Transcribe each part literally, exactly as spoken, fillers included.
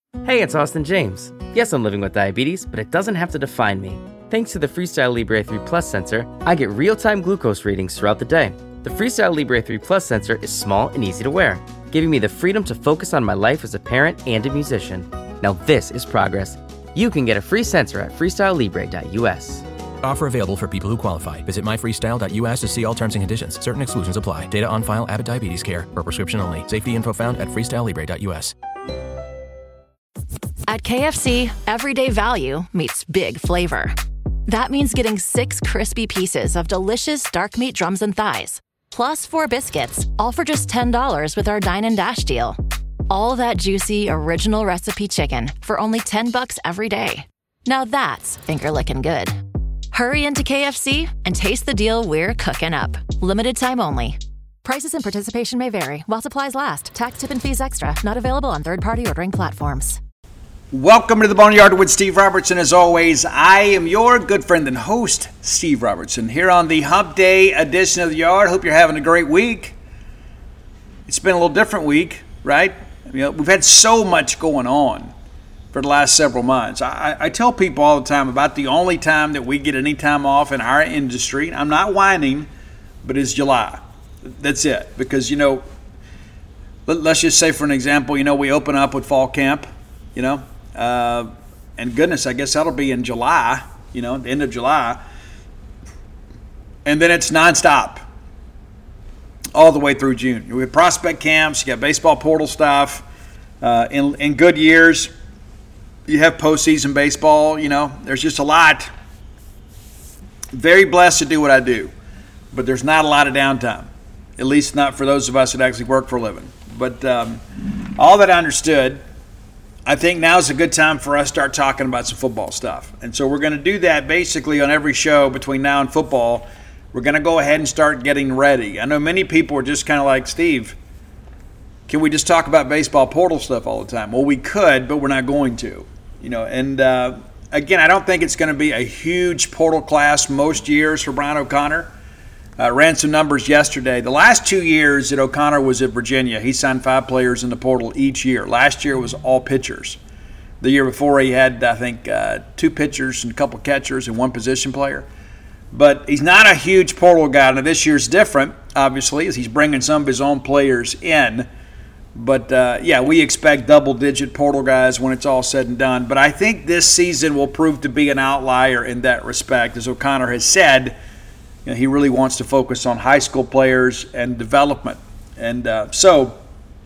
Hey, it's Austin James. Yes, I'm living with diabetes, but it doesn't have to define me. Thanks to the Freestyle Libre three Plus sensor, I get real-time glucose readings throughout the day. The Freestyle Libre three Plus sensor is small and easy to wear, giving me the freedom to focus on my life as a parent and a musician. Now this is progress. You can get a free sensor at freestyle libre dot u s. Offer available for people who qualify. Visit my freestyle dot u s to see all terms and conditions. Certain exclusions apply. Data on file. Abbott Diabetes Care. Per prescription only. Safety info found at freestyle libre dot u s. At K F C, everyday value meets big flavor. That means getting six crispy pieces of delicious dark meat drums and thighs, plus four biscuits, all for just ten dollars with our Dine and Dash deal. All that juicy, original recipe chicken for only ten bucks every day. Now that's finger-licking good. Hurry into K F C and taste the deal we're cooking up. Limited time only. Prices and participation may vary while supplies last. Tax, tip, and fees extra. Not available on third-party ordering platforms. Welcome to the Boneyard with Steve Robertson. As always, I am your good friend and host, Steve Robertson, here on the Hump Day edition of the Yard. Hope you're having a great week. It's been a little different week, right? You know, we've had so much going on for the last several months. I, I tell people all the time about the only time that we get any time off in our industry. I'm not whining, but it's July. That's it. Because, you know, let, let's just say for an example, you know, we open up with fall camp, you know. Uh, and goodness, I guess that'll be in July, you know, the end of July. And then it's nonstop all the way through June. We have prospect camps, you got baseball portal stuff. Uh, in, in good years, you have postseason baseball, you know, there's just a lot. Very blessed to do what I do, but there's not a lot of downtime, at least not for those of us that actually work for a living. But um, all that I understood, I think now's a good time for us to start talking about some football stuff. And so we're going to do that basically on every show between now and football. We're going to go ahead and start getting ready. I know many people are just kind of like, Steve, can we just talk about baseball portal stuff all the time? Well, we could, but we're not going to. You know, and uh, again, I don't think it's going to be a huge portal class most years for Brian O'Connor. Uh, ran some numbers yesterday. The last two years that O'Connor was at Virginia, he signed five players in the portal each year. Last year was all pitchers. The year before he had, I think, uh, two pitchers and a couple catchers and one position player. But he's not a huge portal guy. Now this year's different, obviously, as he's bringing some of his own players in. But, uh, yeah, we expect double-digit portal guys when it's all said and done. But I think this season will prove to be an outlier in that respect. As O'Connor has said, you know, he really wants to focus on high school players and development. And uh, so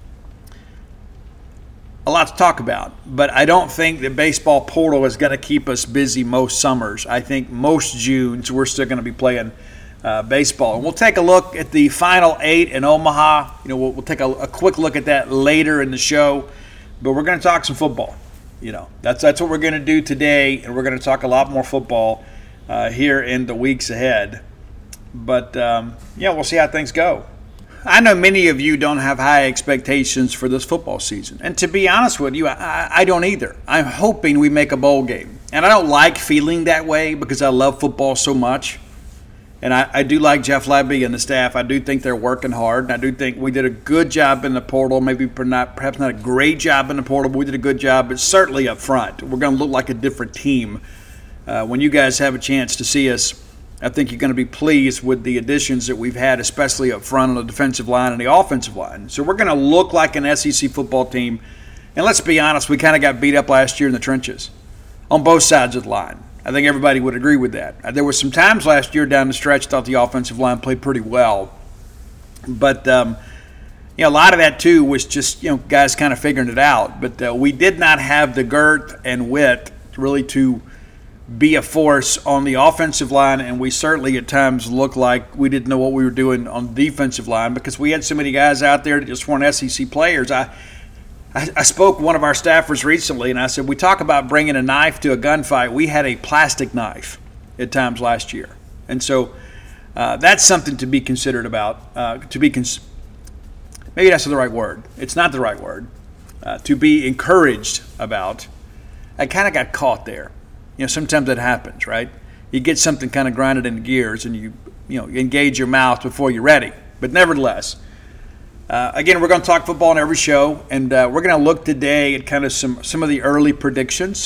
a lot to talk about. But I don't think the baseball portal is going to keep us busy most summers. I think most Junes we're still going to be playing uh, baseball. And we'll take a look at the final eight in Omaha. You know, we'll, we'll take a, a quick look at that later in the show. But we're going to talk some football. You know, that's that's what we're going to do today, and we're going to talk a lot more football uh, here in the weeks ahead. But, um, yeah, we'll see how things go. I know many of you don't have high expectations for this football season. And to be honest with you, I, I don't either. I'm hoping we make a bowl game. And I don't like feeling that way because I love football so much. And I, I do like Jeff Lebby and the staff. I do think they're working hard. And I do think we did a good job in the portal. Maybe not, perhaps not a great job in the portal, but we did a good job. But certainly up front, we're going to look like a different team. Uh, when you guys have a chance to see us, I think you're going to be pleased with the additions that we've had, especially up front on the defensive line and the offensive line. So we're going to look like an S E C football team. And let's be honest, we kind of got beat up last year in the trenches on both sides of the line. I think everybody would agree with that. There were some times last year down the stretch I thought the offensive line played pretty well. But, um, you know, a lot of that, too, was just, you know, guys kind of figuring it out. But uh, we did not have the girth and width really to be a force on the offensive line, and we certainly at times looked like we didn't know what we were doing on the defensive line because we had so many guys out there that just weren't S E C players. I, I, I spoke to one of our staffers recently, and I said, we talk about bringing a knife to a gunfight. We had a plastic knife at times last year. And so uh, that's something to be considered about, uh, to be cons- maybe that's the right word. It's not the right word. Uh, to be encouraged about. I kind of got caught there. You know, sometimes that happens, right? You get something kind of grinded into gears and you, you know, engage your mouth before you're ready. But nevertheless, Uh, again, we're going to talk football in every show, and uh, we're going to look today at kind of some, some of the early predictions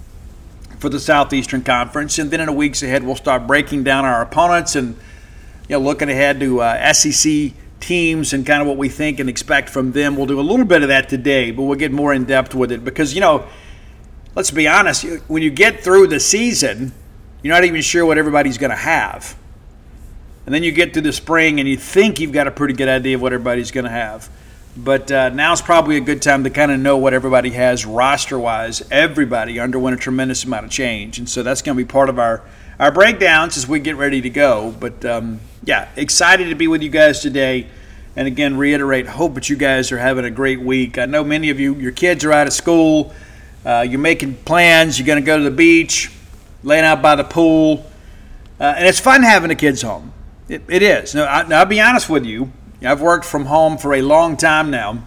for the Southeastern Conference, and then in the weeks ahead, we'll start breaking down our opponents and you know looking ahead to uh, S E C teams and kind of what we think and expect from them. We'll do a little bit of that today, but we'll get more in depth with it because you know, let's be honest, when you get through the season, you're not even sure what everybody's going to have. And then you get to the spring and you think you've got a pretty good idea of what everybody's going to have. But uh, now's probably a good time to kind of know what everybody has roster-wise. Everybody underwent a tremendous amount of change. And so that's going to be part of our, our breakdowns as we get ready to go. But, um, yeah, excited to be with you guys today. And, again, reiterate, hope that you guys are having a great week. I know many of you, your kids are out of school. Uh, you're making plans. You're going to go to the beach, laying out by the pool. Uh, and it's fun having the kids home. It, it is. Now, I, now, I'll be honest with you. I've worked from home for a long time now.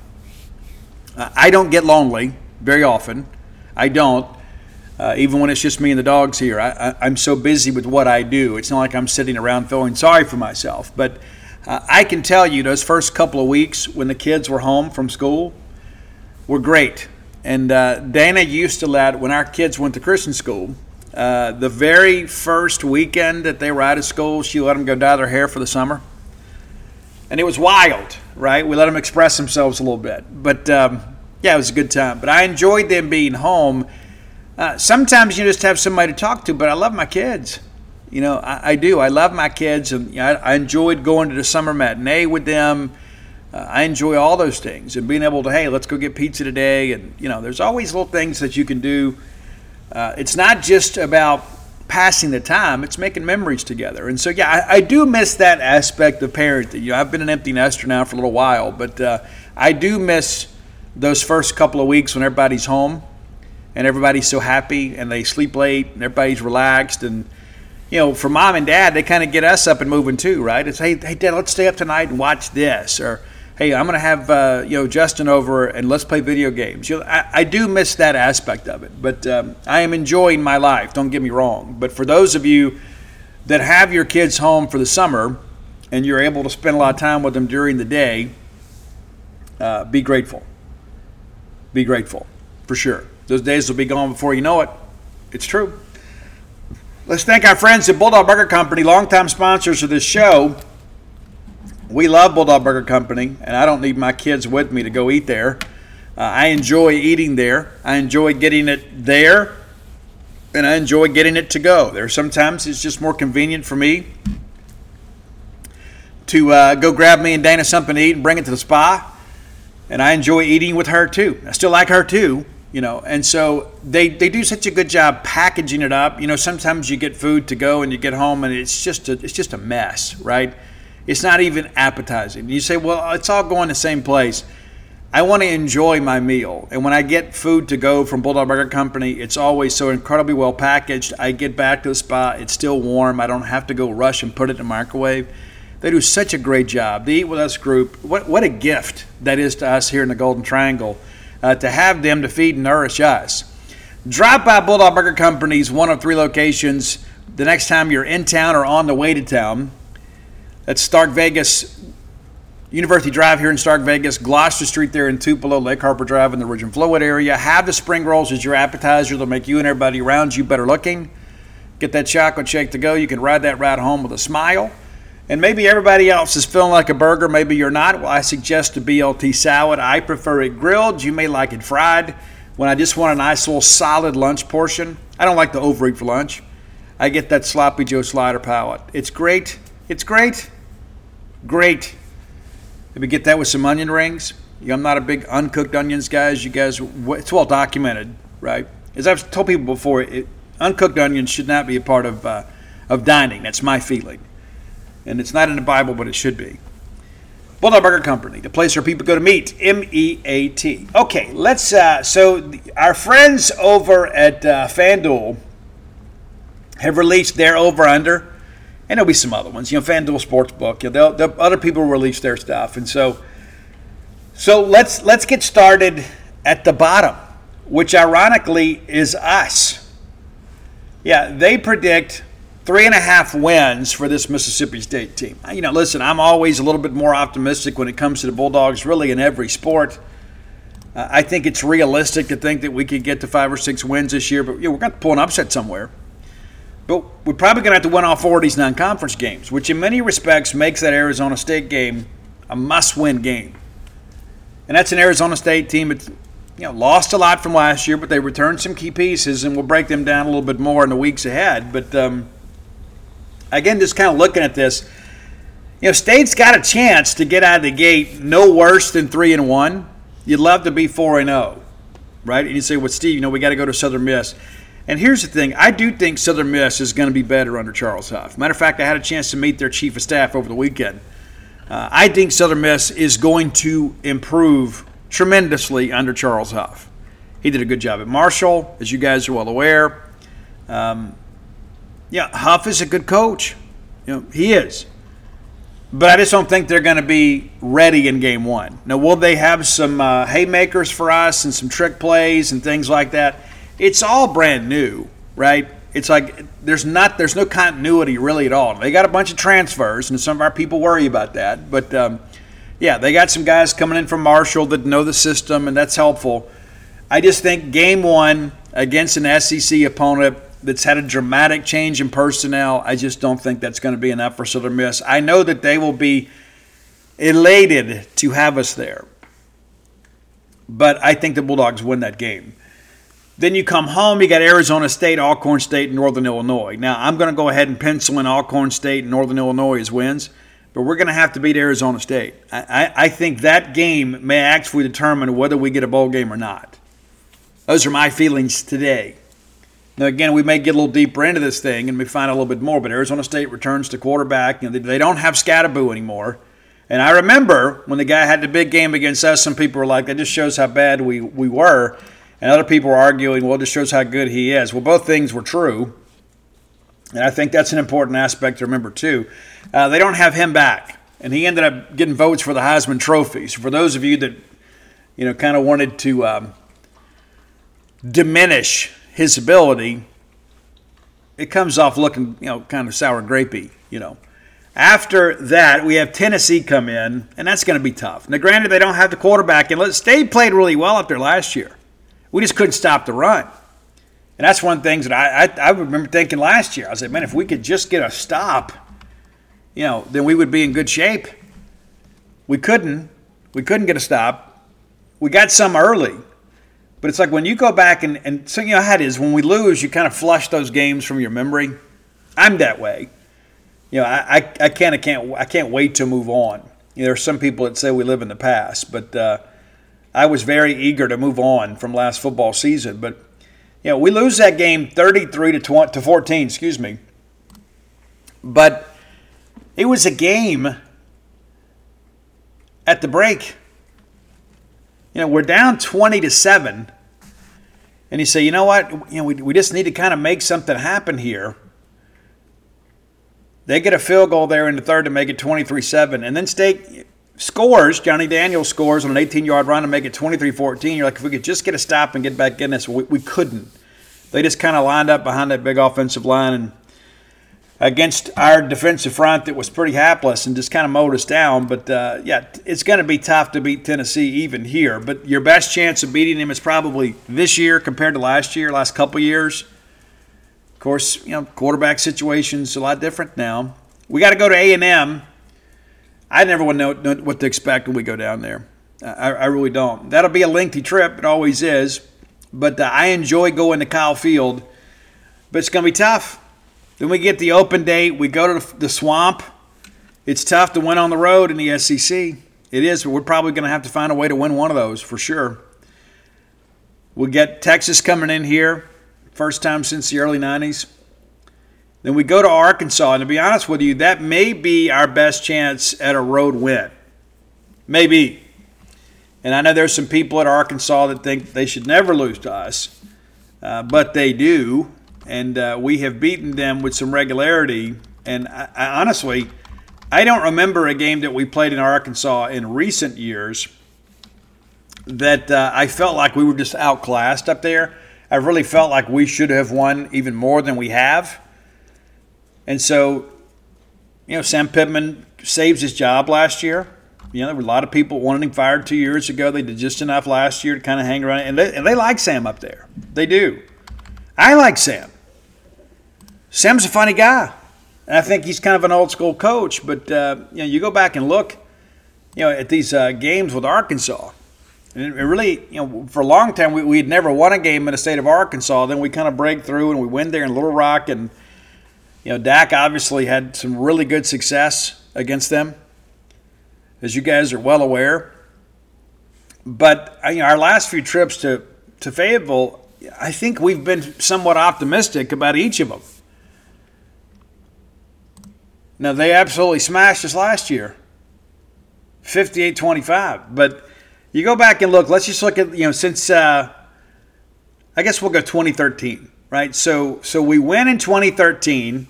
Uh, I don't get lonely very often. I don't. Uh, even when it's just me and the dogs here. I, I, I'm so busy with what I do. It's not like I'm sitting around feeling sorry for myself. But uh, I can tell you those first couple of weeks when the kids were home from school were great. And uh, Dana used to let, when our kids went to Christian school, Uh, the very first weekend that they were out of school, she let them go dye their hair for the summer. And it was wild, right? We let them express themselves a little bit. But, um, yeah, it was a good time. But I enjoyed them being home. Uh, sometimes you just have somebody to talk to, but I love my kids. You know, I, I do. I love my kids. And you know, I, I enjoyed going to the summer matinee with them. Uh, I enjoy all those things. And being able to, hey, let's go get pizza today. And, you know, there's always little things that you can do. Uh, it's not just about passing the time, it's making memories together. And so, yeah, I, I do miss that aspect of parenting. You know, I've been an empty nester now for a little while, but uh, I do miss those first couple of weeks when everybody's home and everybody's so happy and they sleep late and everybody's relaxed. And, you know, for mom and dad, they kind of get us up and moving too, right? It's, hey, hey, Dad, let's stay up tonight and watch this. Or, hey, I'm going to have, uh, you know, Justin over and let's play video games. You know, I, I do miss that aspect of it, but um, I am enjoying my life. Don't get me wrong. But for those of you that have your kids home for the summer and you're able to spend a lot of time with them during the day, uh, be grateful. Be grateful, for sure. Those days will be gone before you know it. It's true. Let's thank our friends at Bulldog Burger Company, longtime sponsors of this show. We love Bulldog Burger Company, and I don't need my kids with me to go eat there. Uh, I enjoy eating there. I enjoy getting it there, and I enjoy getting it to go. There sometimes it's just more convenient for me to uh, go grab me and Dana something to eat and bring it to the spa, and I enjoy eating with her too. I still like her too, you know, and so they, they do such a good job packaging it up. You know, sometimes you get food to go and you get home and it's just a, it's just a mess, right? It's not even appetizing. You say, well, it's all going the same place. I want to enjoy my meal. And when I get food to go from Bulldog Burger Company, it's always so incredibly well packaged. I get back to the spot. It's still warm. I don't have to go rush and put it in the microwave. They do such a great job. The Eat With Us group, what, what a gift that is to us here in the Golden Triangle, uh, to have them to feed and nourish us. Drop by Bulldog Burger Company's one of three locations the next time you're in town or on the way to town. That's Stark Vegas, University Drive here in Stark Vegas, Gloucester Street there in Tupelo, Lake Harper Drive in the Ridge and Flowwood area. Have the spring rolls as your appetizer. They'll make you and everybody around you better looking. Get that chocolate shake to go. You can ride that ride home with a smile. And maybe everybody else is feeling like a burger. Maybe you're not. Well, I suggest a B L T salad. I prefer it grilled. You may like it fried. When I just want a nice little solid lunch portion, I don't like to overeat for lunch. I get that Sloppy Joe slider palate. It's great. It's great. Great. Maybe get that with some onion rings. I'm not a big uncooked onions guy. You guys, it's well documented, right? As I've told people before, it, uncooked onions should not be a part of uh, of dining. That's my feeling. And it's not in the Bible, but it should be. Bulldog Burger Company, the place where people go to meet, M E A T. Okay, let's, uh, so the, our friends over at uh, FanDuel have released their over-under. And there'll be some other ones, you know, FanDuel Sportsbook. You know, they'll, they'll, other people release their stuff, and so, so let's let's get started at the bottom, which ironically is us. Yeah, they predict three and a half wins for this Mississippi State team. You know, listen, I'm always a little bit more optimistic when it comes to the Bulldogs, really in every sport. Uh, I think it's realistic to think that we could get to five or six wins this year, but you know, we're going to pull an upset somewhere. But we're probably going to have to win all four of these non-conference games, which in many respects makes that Arizona State game a must-win game. And that's an Arizona State team that, you know, lost a lot from last year, but they returned some key pieces, and we'll break them down a little bit more in the weeks ahead. But, um, again, just kind of looking at this, you know, State's got a chance to get out of the gate no worse than three and one. You'd love to be four and oh, right? And you say, well, Steve, you know, we got to go to Southern Miss. And here's the thing. I do think Southern Miss is going to be better under Charles Huff. Matter of fact, I had a chance to meet their chief of staff over the weekend. Uh, I think Southern Miss is going to improve tremendously under Charles Huff. He did a good job at Marshall, as you guys are well aware. Um, yeah, Huff is a good coach. You know, he is. But I just don't think they're going to be ready in game one. Now, will they have some uh, haymakers for us and some trick plays and things like that? It's all brand new, right? It's like there's not there's no continuity really at all. They got a bunch of transfers, and some of our people worry about that. But, um, yeah, they got some guys coming in from Marshall that know the system, and that's helpful. I just think game one against an S E C opponent that's had a dramatic change in personnel, I just don't think that's going to be enough for Southern Miss. I know that they will be elated to have us there, but I think the Bulldogs win that game. Then you come home, you got Arizona State, Alcorn State, and Northern Illinois. Now, I'm going to go ahead and pencil in Alcorn State and Northern Illinois as wins, but we're going to have to beat Arizona State. I, I, I think that game may actually determine whether we get a bowl game or not. Those are my feelings today. Now, again, we may get a little deeper into this thing and we find a little bit more, but Arizona State returns to quarterback. You know, they, they don't have Scatterboo anymore. And I remember when the guy had the big game against us, some people were like, that just shows how bad we, we were. And other people were arguing, well, it just shows how good he is. Well, both things were true. And I think that's an important aspect to remember, too. Uh, they don't have him back. And he ended up getting votes for the Heisman Trophy. So for those of you that, you know, kind of wanted to um, diminish his ability, it comes off looking, you know, kind of sour grapey, you know. After that, we have Tennessee come in, and that's going to be tough. Now, granted, they don't have the quarterback, and State played really well up there last year. We just couldn't stop the run. And that's one of the things that I, I, I remember thinking last year. I said, man, if we could just get a stop, you know, then we would be in good shape. We couldn't. We couldn't get a stop. We got some early. But it's like when you go back and, and so, you know how it is. When we lose, you kind of flush those games from your memory. I'm that way. You know, I, I, I can't I can't I can't wait to move on. You know, there are some people that say we live in the past, but uh, I was very eager to move on from last football season. But you know, we lose that game thirty-three to fourteen, excuse me. But it was a game at the break. You know, we're down twenty to seven, and you say, you know what? You know, we we just need to kind of make something happen here. They get a field goal there in the third to make it twenty-three seven, and then State scores. Johnny Daniels scores on an eighteen-yard run to make it twenty-three fourteen. You're like, if we could just get a stop and get back in this, we, we couldn't. They just kind of lined up behind that big offensive line and against our defensive front that was pretty hapless and just kind of mowed us down. But, uh, yeah, it's going to be tough to beat Tennessee even here. But your best chance of beating them is probably this year compared to last year, last couple years. Of course, you know, quarterback situation's a lot different now. We got to go to A and M. I never want to know what to expect when we go down there. I, I really don't. That'll be a lengthy trip. It always is. But uh, I enjoy going to Kyle Field. But it's going to be tough. Then we get the open date. We go to the Swamp. It's tough to win on the road in the S E C. It is, but we're probably going to have to find a way to win one of those for sure. We'll get Texas coming in here. First time since the early nineties. Then we go to Arkansas. And to be honest with you, that may be our best chance at a road win. Maybe. And I know there's some people at Arkansas that think they should never lose to us. Uh, but they do. And uh, we have beaten them with some regularity. And I, I, honestly, I don't remember a game that we played in Arkansas in recent years that uh, I felt like we were just outclassed up there. I really felt like we should have won even more than we have. And so, you know, Sam Pittman saves his job last year. You know, there were a lot of people wanting him fired two years ago. They did just enough last year to kind of hang around. And they, and they like Sam up there. They do. I like Sam. Sam's a funny guy. And I think he's kind of an old school coach. But, uh, you know, you go back and look, you know, at these uh, games with Arkansas. And it really, you know, for a long time, we, we had never won a game in the state of Arkansas. Then we kind of break through and we win there in Little Rock. And, you know, Dak obviously had some really good success against them, as you guys are well aware. But, you know, our last few trips to, to Fayetteville, I think we've been somewhat optimistic about each of them. Now, they absolutely smashed us last year, fifty-eight twenty-five. But you go back and look, let's just look at, you know, since, uh, I guess we'll go twenty thirteen, right? So so we win in twenty thirteen.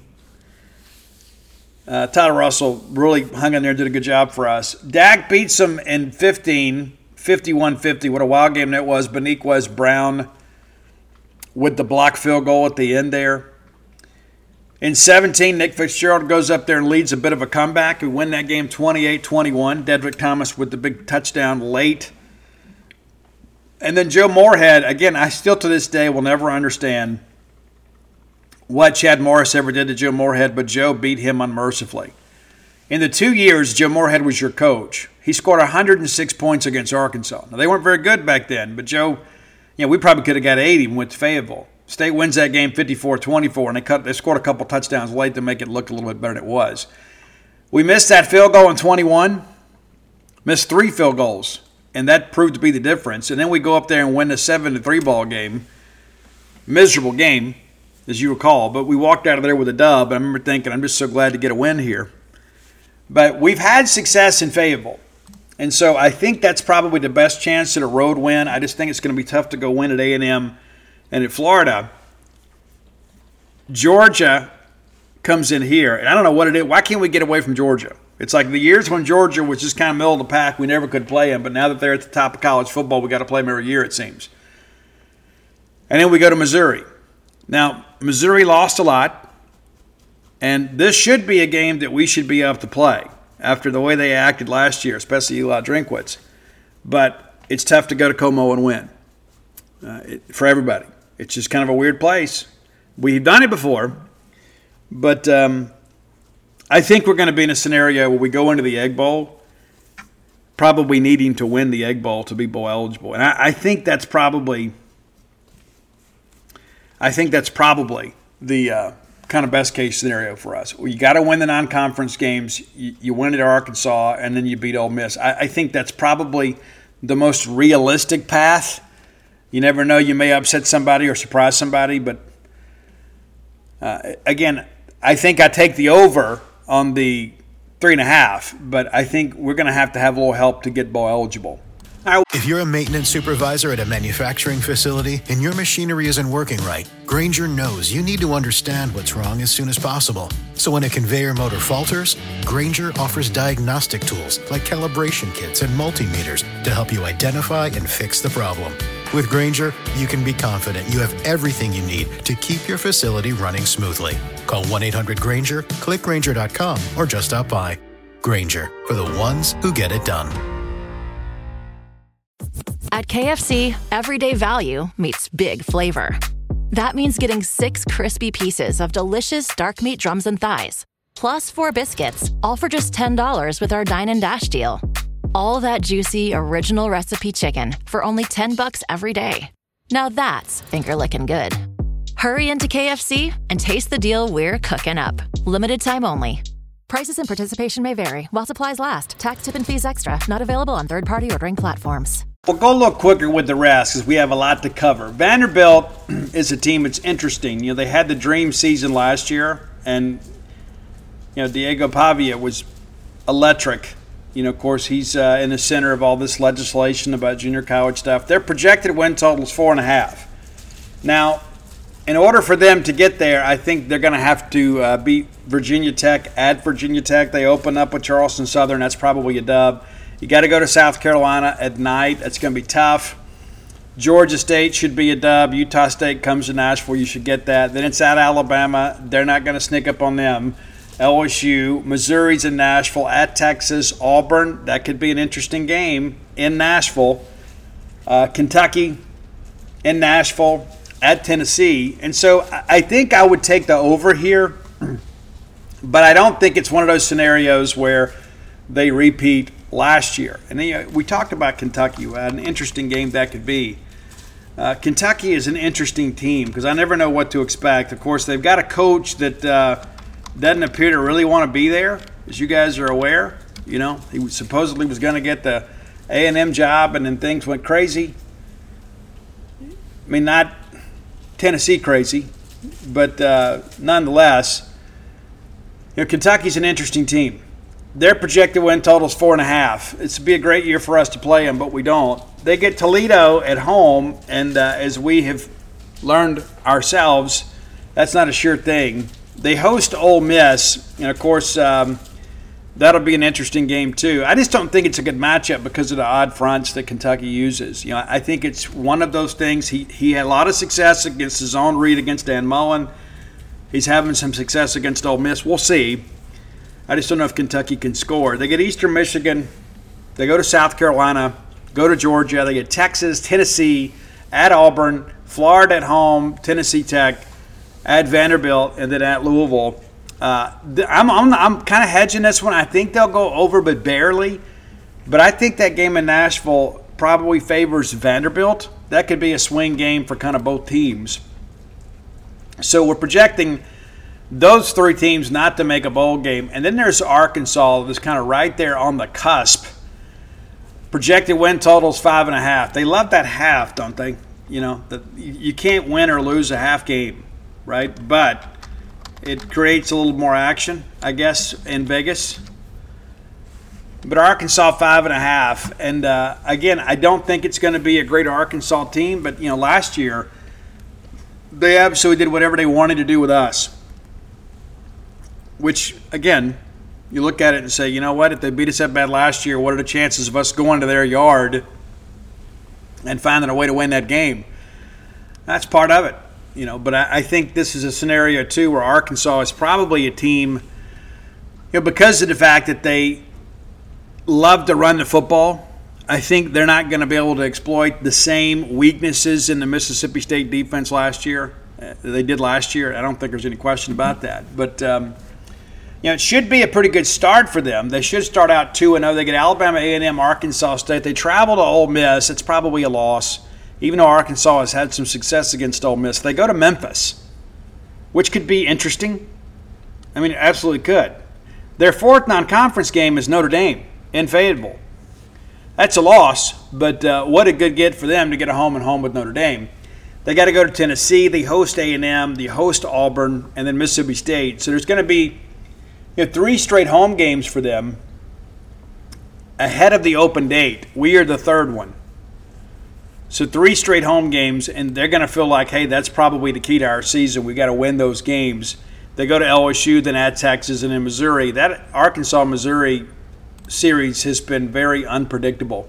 Uh, Tyler Russell really hung in there and did a good job for us. Dak beats them in fifteen, fifty-one fifty. What a wild game that was. Beniquez Brown with the block field goal at the end there. In seventeen, Nick Fitzgerald goes up there and leads a bit of a comeback. We win that game twenty-eight twenty-one. Dedrick Thomas with the big touchdown late. And then Joe Moorhead, again, I still to this day will never understand what Chad Morris ever did to Joe Moorhead, but Joe beat him unmercifully. In the two years Joe Moorhead was your coach, he scored one hundred six points against Arkansas. Now, they weren't very good back then, but Joe, you know, we probably could have got eighty when we went to Fayetteville. State wins that game fifty-four twenty-four, and they cut. They scored a couple touchdowns late to make it look a little bit better than it was. We missed that field goal in twenty-one, missed three field goals, and that proved to be the difference. And then we go up there and win the seven to three ball game. Miserable game, as you recall, but we walked out of there with a dub. I remember thinking, I'm just so glad to get a win here. But we've had success in Fayetteville, and so I think that's probably the best chance at a road win. I just think it's going to be tough to go win at A and M. And at Florida, Georgia comes in here. And I don't know what it is. Why can't we get away from Georgia? It's like the years when Georgia was just kind of middle of the pack, we never could play them. But now that they're at the top of college football, we got to play them every year, it seems. And then we go to Missouri. Now, Missouri lost a lot. And this should be a game that we should be up to play after the way they acted last year, especially Eli Drinkwitz. But it's tough to go to Como and win uh, it, for everybody. It's just kind of a weird place. We've done it before, but um, I think we're going to be in a scenario where we go into the Egg Bowl probably needing to win the Egg Bowl to be bowl eligible. And I, I think that's probably I think that's probably the uh, kind of best case scenario for us. You got to win the non-conference games. You, you win at Arkansas, and then you beat Ole Miss. I, I think that's probably the most realistic path. You never know. You may upset somebody or surprise somebody. But, uh, again, I think I take the over on the three and a half. But I think we're going to have to have a little help to get bowl eligible. If you're a maintenance supervisor at a manufacturing facility and your machinery isn't working right, Grainger knows you need to understand what's wrong as soon as possible. So when a conveyor motor falters, Grainger offers diagnostic tools like calibration kits and multimeters to help you identify and fix the problem. With Grainger, you can be confident you have everything you need to keep your facility running smoothly. Call one eight hundred Grainger, click Grainger dot com, or just stop by. Grainger, for the ones who get it done. At K F C, everyday value meets big flavor. That means getting six crispy pieces of delicious dark meat drums and thighs, plus four biscuits, all for just ten dollars with our Dine and Dash deal. All that juicy, original recipe chicken for only ten bucks every day. Now that's finger-licking good. Hurry into K F C and taste the deal we're cooking up. Limited time only. Prices and participation may vary while supplies last. Tax, tip, and fees extra. Not available on third-party ordering platforms. We'll go a little quicker with the rest because we have a lot to cover. Vanderbilt is a team that's interesting. You know, they had the dream season last year, and, you know, Diego Pavia was electric. You know, of course, he's uh, in the center of all this legislation about junior college stuff. Their projected win total is four and a half. Now, in order for them to get there, I think they're going to have to uh, beat Virginia Tech at Virginia Tech. They open up with Charleston Southern. That's probably a dub. You got to go to South Carolina at night. That's going to be tough. Georgia State should be a dub. Utah State comes to Nashville. You should get that. Then it's at Alabama. They're not going to sneak up on them. L S U, Missouri's in Nashville, at Texas, Auburn. That could be an interesting game in Nashville. Uh, Kentucky in Nashville, at Tennessee. And so I think I would take the over here, but I don't think it's one of those scenarios where they repeat last year. And then, we talked about Kentucky, an interesting game that could be. Uh, Kentucky is an interesting team because I never know what to expect. Of course, they've got a coach that uh, doesn't appear to really want to be there, as you guys are aware. You know, he supposedly was going to get the A and M job, and then things went crazy. I mean, not Tennessee crazy, but uh, nonetheless, you know, Kentucky's an interesting team. Their projected win total is four and a half. It's to be a great year for us to play them, but we don't. They get Toledo at home, and uh, as we have learned ourselves, that's not a sure thing. They host Ole Miss, and of course, um, that'll be an interesting game too. I just don't think it's a good matchup because of the odd fronts that Kentucky uses. You know, I think it's one of those things. He he had a lot of success against his own read against Dan Mullen. He's having some success against Ole Miss. We'll see. I just don't know if Kentucky can score. They get Eastern Michigan. They go to South Carolina, go to Georgia. They get Texas, Tennessee, at Auburn, Florida at home, Tennessee Tech, at Vanderbilt, and then at Louisville. Uh, I'm I'm, I'm kind of hedging this one. I think they'll go over, but barely. But I think that game in Nashville probably favors Vanderbilt. That could be a swing game for kind of both teams. So we're projecting those three teams not to make a bowl game. And then there's Arkansas that's kind of right there on the cusp. Projected win totals five and a half. They love that half, don't they? You know, the, you can't win or lose a half game, right? But it creates a little more action, I guess, in Vegas. But Arkansas five and a half. And uh, again, I don't think it's going to be a great Arkansas team. But, you know, last year they absolutely did whatever they wanted to do with us. Which, again, you look at it and say, you know what, if they beat us that bad last year, what are the chances of us going to their yard and finding a way to win that game? That's part of it, you know. But I, I think this is a scenario, too, where Arkansas is probably a team, you know, because of the fact that they love to run the football. I think they're not going to be able to exploit the same weaknesses in the Mississippi State defense last year. Uh, they did last year. I don't think there's any question about that. But um, you know, it should be a pretty good start for them. They should start out two and oh. They get Alabama, A and M, Arkansas State. They travel to Ole Miss. It's probably a loss, even though Arkansas has had some success against Ole Miss. They go to Memphis, which could be interesting. I mean, it absolutely could. Their fourth non-conference game is Notre Dame in Fayetteville. That's a loss, but uh, what a good get for them to get a home and home with Notre Dame. They got to go to Tennessee. They host A and M. They host Auburn, and then Mississippi State. So there's going to be, you know, three straight home games for them ahead of the open date. We are the third one. So three straight home games, and they're going to feel like, hey, that's probably the key to our season. We got to win those games. They go to L S U, then at Texas, and then Missouri. That Arkansas-Missouri series has been very unpredictable.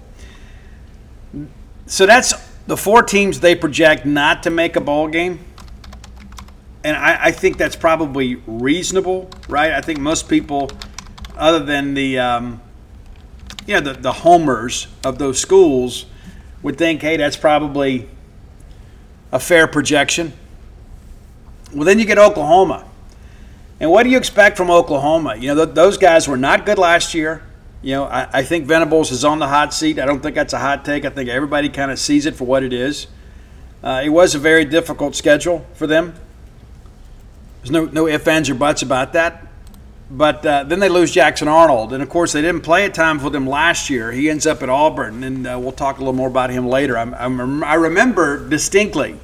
So that's the four teams they project not to make a bowl game. And I, I think that's probably reasonable, right? I think most people, other than the, um, you know, the, the homers of those schools, would think, hey, that's probably a fair projection. Well, then you get Oklahoma. And what do you expect from Oklahoma? You know, th- those guys were not good last year. You know, I, I think Venables is on the hot seat. I don't think that's a hot take. I think everybody kind of sees it for what it is. Uh, it was a very difficult schedule for them. There's no, no ifs, ands, or buts about that. But uh, then they lose Jackson Arnold. And, of course, they didn't play at times with him last year. He ends up at Auburn, and uh, we'll talk a little more about him later. I'm, I'm, I remember distinctly,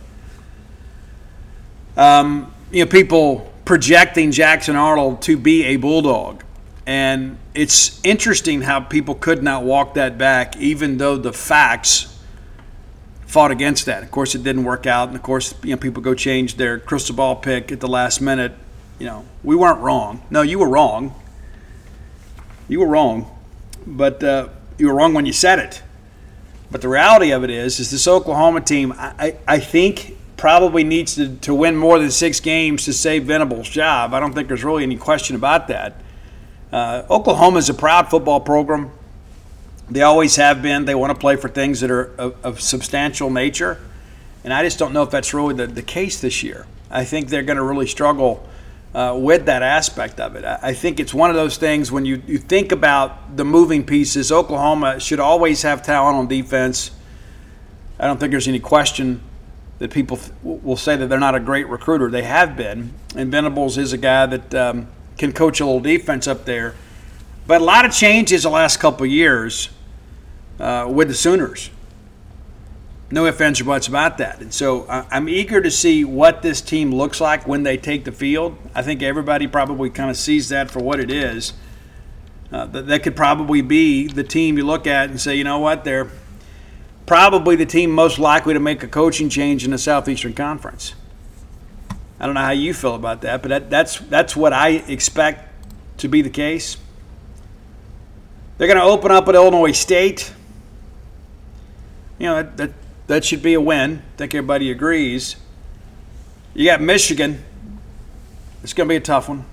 um, you know, people projecting Jackson Arnold to be a Bulldog. And it's interesting how people could not walk that back, even though the facts fought against that. Of course, it didn't work out. And, of course, you know, people go change their crystal ball pick at the last minute. You know, we weren't wrong. No, you were wrong. You were wrong. But uh, you were wrong when you said it. But the reality of it is, is this Oklahoma team, I, I, I think, probably needs to, to win more than six games to save Venables' job. I don't think there's really any question about that. Uh, Oklahoma is a proud football program. They always have been. They want to play for things that are of, of substantial nature. And I just don't know if that's really the, the case this year. I think they're going to really struggle uh, with that aspect of it. I, I think it's one of those things when you, you think about the moving pieces, Oklahoma should always have talent on defense. I don't think there's any question that people th- will say that they're not a great recruiter. They have been. And Venables is a guy that um, can coach a little defense up there. But a lot of changes the last couple of years uh, with the Sooners. No ifs, ands, or buts about that. And so I'm eager to see what this team looks like when they take the field. I think everybody probably kind of sees that for what it is. Uh, that, that could probably be the team you look at and say, you know what, they're probably the team most likely to make a coaching change in the Southeastern Conference. I don't know how you feel about that, but that, that's that's what I expect to be the case. They're going to open up at Illinois State. You know, that, that That should be a win. I think everybody agrees. You got Michigan. It's going to be a tough one.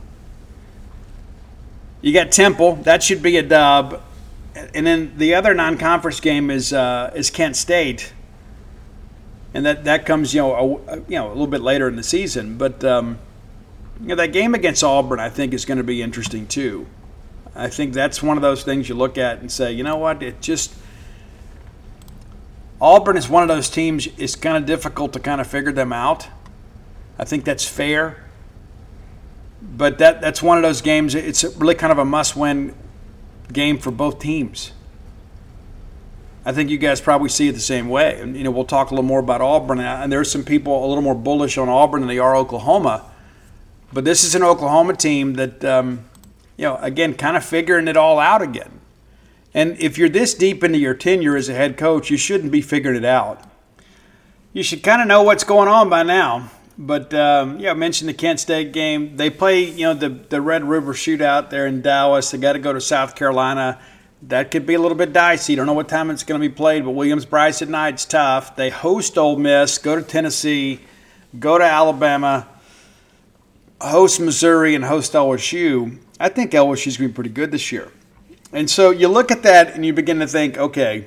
You got Temple. That should be a dub. And then the other non-conference game is uh, is Kent State, and that, that comes you know a, you know a little bit later in the season. But um, you know that game against Auburn, I think, is going to be interesting too. I think that's one of those things you look at and say, you know what, it just. Auburn is one of those teams, it's kind of difficult to kind of figure them out. I think that's fair. But that that's one of those games, it's really kind of a must-win game for both teams. I think you guys probably see it the same way. And, you know, we'll talk a little more about Auburn. And there's some people a little more bullish on Auburn than they are Oklahoma. But this is an Oklahoma team that, um, you know, again, kind of figuring it all out again. And if you're this deep into your tenure as a head coach, you shouldn't be figuring it out. You should kind of know what's going on by now. But, um, yeah, I mentioned the Kent State game. They play, you know, the, the Red River Shootout there in Dallas. They got to go to South Carolina. That could be a little bit dicey. Don't know what time it's going to be played, but Williams-Brice at night's tough. They host Ole Miss, go to Tennessee, go to Alabama, host Missouri, and host L S U. I think L S U's going to be pretty good this year. And so you look at that and you begin to think, okay,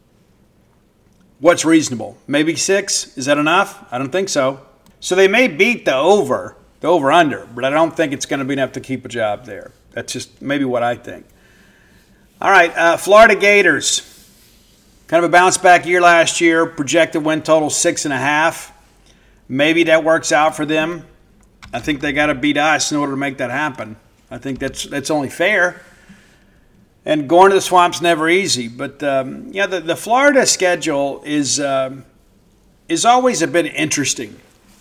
what's reasonable? Maybe six? Is that enough? I don't think so. So they may beat the over, the over-under, but I don't think it's going to be enough to keep a job there. That's just maybe what I think. All right, uh, Florida Gators. Kind of a bounce-back year last year. Projected win total six and a half. Maybe that works out for them. I think they got to beat us in order to make that happen. I think that's that's only fair. And going to the Swamp's never easy. But, um, yeah, the, the Florida schedule is um, is always a bit interesting.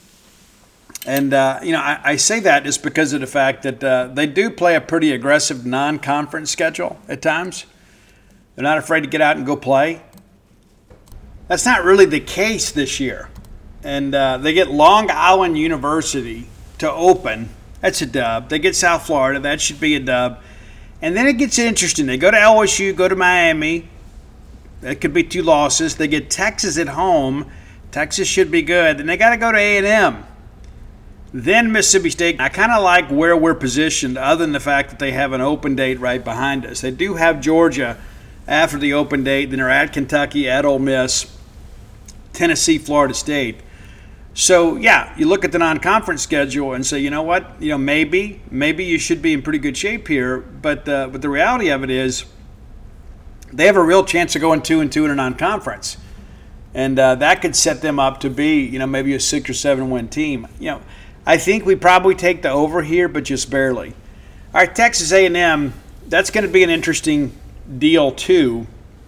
And, uh, you know, I, I say that just because of the fact that uh, they do play a pretty aggressive non-conference schedule at times. They're not afraid to get out and go play. That's not really the case this year. And uh, they get Long Island University to open. That's a dub. They get South Florida. That should be a dub. And then it gets interesting. They go to L S U, go to Miami. That could be two losses. They get Texas at home. Texas should be good. Then they got to go to A and M. Then Mississippi State. I kind of like where we're positioned other than the fact that they have an open date right behind us. They do have Georgia after the open date. Then they're at Kentucky, at Ole Miss, Tennessee, Florida State. So, yeah, you look at the non-conference schedule and say, you know what, you know, maybe, maybe you should be in pretty good shape here. But uh, but the reality of it is they have a real chance of going two and two in a non-conference. And uh, that could set them up to be, you know, maybe a six or seven win team. You know, I think we probably take the over here, but just barely. All right, Texas A and M, that's going to be an interesting deal too.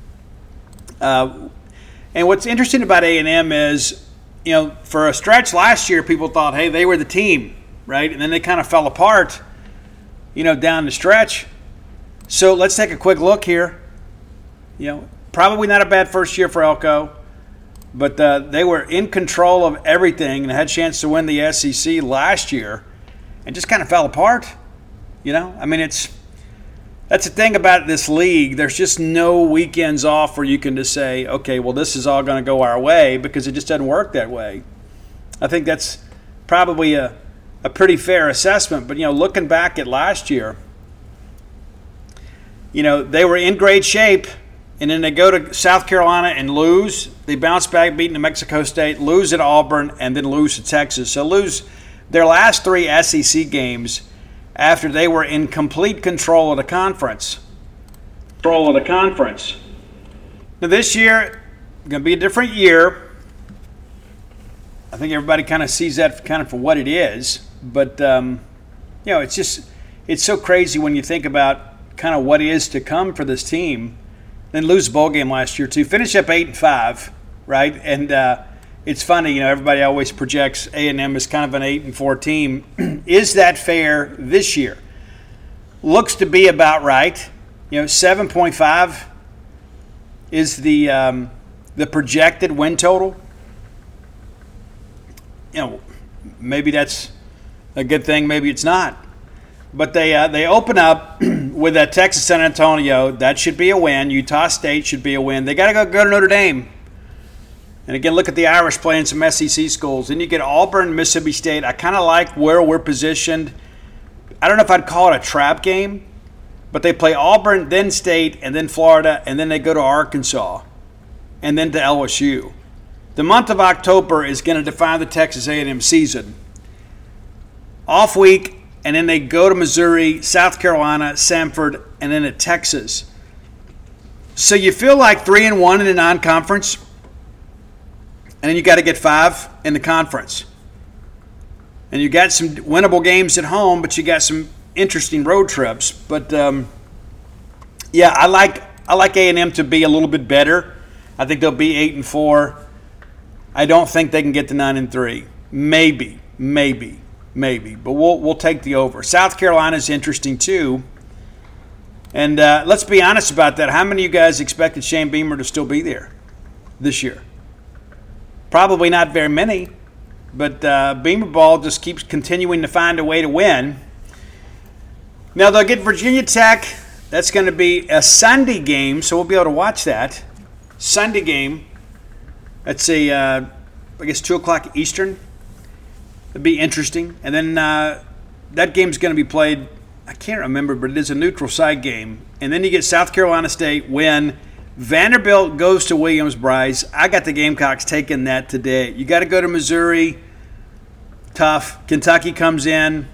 Uh, and what's interesting about A and M is, you know, for a stretch last year, people thought, hey, they were the team, right? And then they kind of fell apart, you know, down the stretch. So let's take a quick look here. You know, probably not a bad first year for Elko. But uh, they were in control of everything and had a chance to win the S E C last year and just kind of fell apart. You know, I mean, it's that's the thing about this league. There's just no weekends off where you can just say, okay, well, this is all going to go our way, because it just doesn't work that way. I think that's probably a, a pretty fair assessment. But, you know, looking back at last year, you know, they were in great shape, and then they go to South Carolina and lose. They bounce back, beat New Mexico State, lose at Auburn, and then lose to Texas. So lose their last three S E C games after they were in complete control of the conference. Control of the conference. Now this year, going to be a different year. I think everybody kind of sees that kind of for what it is. But, um, you know, it's just, it's so crazy when you think about kind of what is to come for this team. Then lose a bowl game last year, too. Finish up eight and five, right? And uh, it's funny, you know, everybody always projects A and M as kind of an eight and four team. Is that fair this year? Looks to be about right. You know, seven point five is the um, the projected win total. You know, maybe that's a good thing, maybe it's not. But they uh, they open up with that Texas San Antonio. That should be a win. Utah State should be a win. They got to go go to Notre Dame. And again, look at the Irish playing some S E C schools. Then you get Auburn, Mississippi State. I kind of like where we're positioned. I don't know if I'd call it a trap game, but they play Auburn, then State, and then Florida, and then they go to Arkansas, and then to L S U. The month of October is going to define the Texas A and M season. Off week, and then they go to Missouri, South Carolina, Samford, and then at Texas. So you feel like three and one in the non-conference, and then you got to get five in the conference. And you got some winnable games at home, but you got some interesting road trips. But um, yeah, I like I like A and M to be a little bit better. I think they'll be eight and four. I don't think they can get to nine and three. Maybe, maybe, maybe. But we'll we'll take the over. South Carolina is interesting too. And uh, let's be honest about that. How many of you guys expected Shane Beamer to still be there this year? Probably not very many, but uh, Beamer ball just keeps continuing to find a way to win. Now they'll get Virginia Tech. That's going to be a Sunday game, so we'll be able to watch that. Sunday game. That's a, uh, I guess, two o'clock Eastern. It'll be interesting. And then uh, that game's going to be played, I can't remember, but it is a neutral site game. And then you get South Carolina State win. Vanderbilt goes to Williams-Brice. I got the Gamecocks taking that today. You got to go to Missouri. Tough. Kentucky comes in.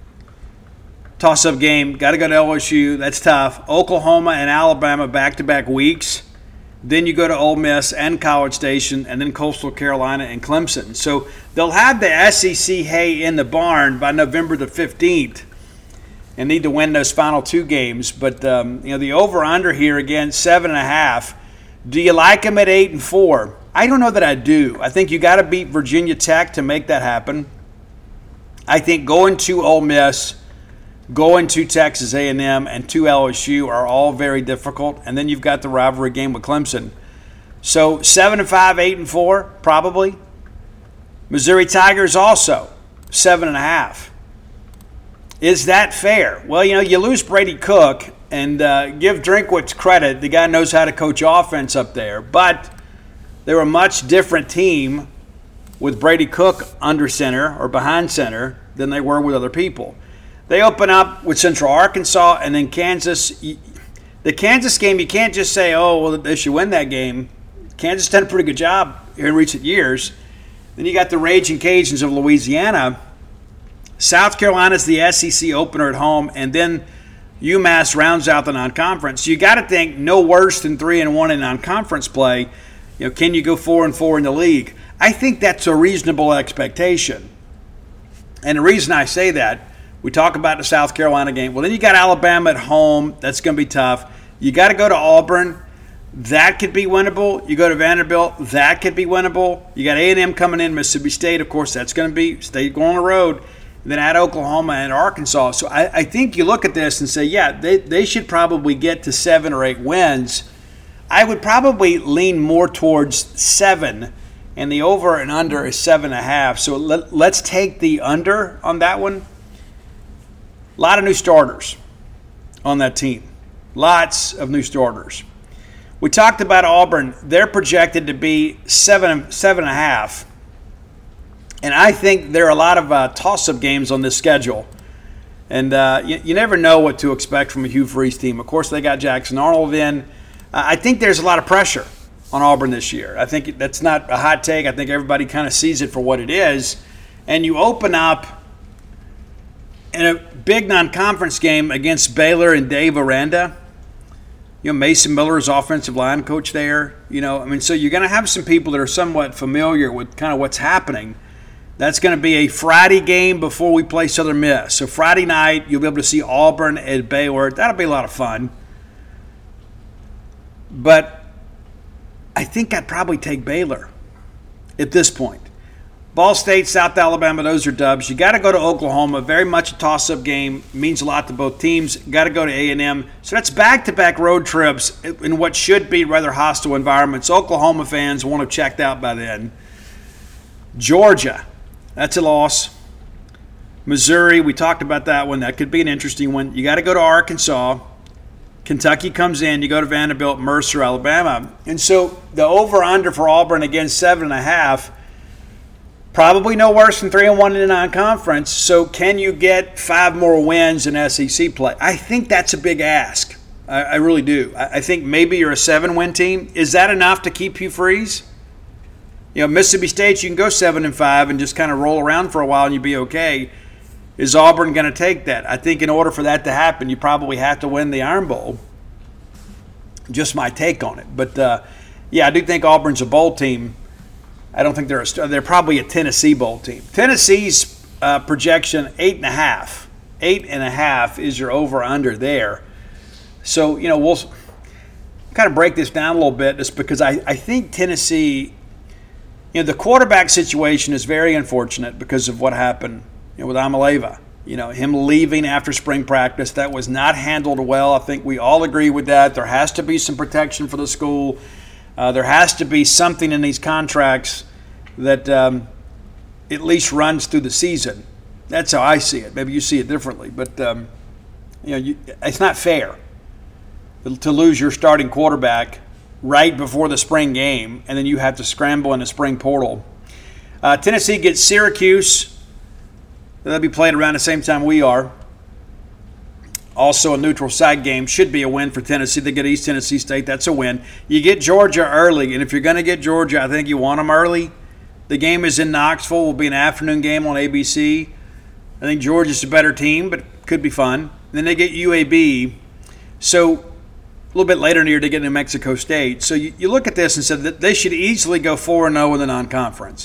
Toss-up game. Got to go to L S U. That's tough. Oklahoma and Alabama back-to-back weeks. Then you go to Ole Miss and College Station, and then Coastal Carolina and Clemson. So they'll have the S E C hay in the barn by November the fifteenth. And need to win those final two games. But, um, you know, the over-under here, again, seven and a half. Do you like them at eight and four? I don't know that I do. I think you got to beat Virginia Tech to make that happen. I think going to Ole Miss, going to Texas A and M, and to L S U are all very difficult. And then you've got the rivalry game with Clemson. So seven and five, eight and four, probably. Missouri Tigers also seven and a half. Is that fair? Well, you know, you lose Brady Cook, and uh, give Drinkwitz credit. The guy knows how to coach offense up there. But they're a much different team with Brady Cook under center or behind center than they were with other people. They open up with Central Arkansas and then Kansas. The Kansas game, you can't just say, oh, well, they should win that game. Kansas done a pretty good job here in recent years. Then you got the Raging Cajuns of Louisiana. South Carolina's the S E C opener at home, and then UMass rounds out the non-conference. You got to think no worse than three and one in non-conference play. You know, can you go four and four in the league? I think that's a reasonable expectation. And the reason I say that, we talk about the South Carolina game. Well, then you got Alabama at home. That's going to be tough. You got to go to Auburn. That could be winnable. You go to Vanderbilt. That could be winnable. You got A and M coming in, Mississippi State. Of course, that's going to be State going on the road. And then at Oklahoma and Arkansas. So I, I think you look at this and say, yeah, they, they should probably get to seven or eight wins. I would probably lean more towards seven, and the over and under is seven and a half. So let, let's take the under on that one. A lot of new starters on that team. Lots of new starters. We talked about Auburn. They're projected to be seven, seven and a half. And I think there are a lot of uh, toss-up games on this schedule. And uh, you, you never know what to expect from a Hugh Freeze team. Of course, they got Jackson Arnold in. Uh, I think there's a lot of pressure on Auburn this year. I think that's not a hot take. I think everybody kind of sees it for what it is. And you open up in a big non-conference game against Baylor and Dave Aranda. You know, Mason Miller is offensive line coach there. You know, I mean, so you're going to have some people that are somewhat familiar with kind of what's happening. That's going to be a Friday game before we play Southern Miss. So Friday night, you'll be able to see Auburn at Baylor. That'll be a lot of fun. But I think I'd probably take Baylor at this point. Ball State, South Alabama, those are dubs. You got to go to Oklahoma. Very much a toss-up game. Means a lot to both teams. Got to go to A and M. So that's back-to-back road trips in what should be rather hostile environments. Oklahoma fans won't have checked out by then. Georgia, that's a loss. Missouri, we talked about that one. That could be an interesting one. You got to go to Arkansas. Kentucky comes in. You go to Vanderbilt, Mercer, Alabama. And so the over-under for Auburn against seven and a half. Probably no worse than three and one in a non-conference. So can you get five more wins in S E C play? I think that's a big ask. I, I really do. I, I think maybe you're a seven-win team. Is that enough to keep you Freeze? You know, Mississippi State, you can go seven and five and just kind of roll around for a while and you'll be okay. Is Auburn going to take that? I think in order for that to happen, you probably have to win the Iron Bowl. Just my take on it. But uh, yeah, I do think Auburn's a bowl team. I don't think they're a, they're probably a Tennessee bowl team. Tennessee's uh, projection eight and a half, eight and a half is your over under there. So you know we'll kind of break this down a little bit, just because I, I think Tennessee, you know, the quarterback situation is very unfortunate because of what happened you know, with Amaleva. You know, him leaving after spring practice, that was not handled well. I think we all agree with that. There has to be some protection for the school. Uh, there has to be something in these contracts that um, at least runs through the season. That's how I see it. Maybe you see it differently, but um, you know, you, it's not fair to lose your starting quarterback right before the spring game, and then you have to scramble in the spring portal. Uh, Tennessee gets Syracuse. They'll be playing around the same time we are. Also a neutral site game. Should be a win for Tennessee. They get East Tennessee State. That's a win. You get Georgia early, and if you're going to get Georgia, I think you want them early. The game is in Knoxville. Will be an afternoon game on A B C. I think Georgia's a better team, but could be fun. And then they get U A B. So a little bit later in the year, they get New Mexico State. So you, you look at this and said that they should easily go four and oh in the non-conference.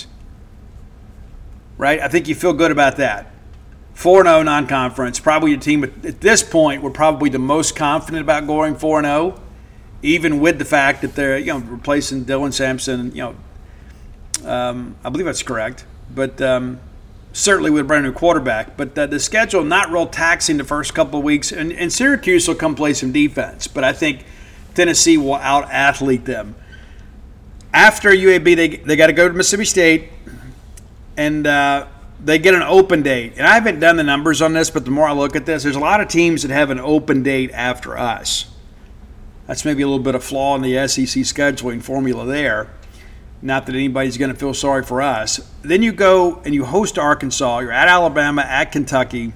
Right? I think you feel good about that. four and oh non-conference. Probably your team at this point we're probably the most confident about going four and oh, even with the fact that they're you know replacing Dylan Sampson. You know, um, I believe that's correct. But um, certainly with a brand new quarterback. But uh, the schedule not real taxing the first couple of weeks, and, and Syracuse will come play some defense. But I think Tennessee will out-athlete them. After U A B, they they got to go to Mississippi State, and. Uh, They get an open date. And I haven't done the numbers on this, but the more I look at this, there's a lot of teams that have an open date after us. That's maybe a little bit of flaw in the S E C scheduling formula there. Not that anybody's going to feel sorry for us. Then you go and you host Arkansas. You're at Alabama, at Kentucky,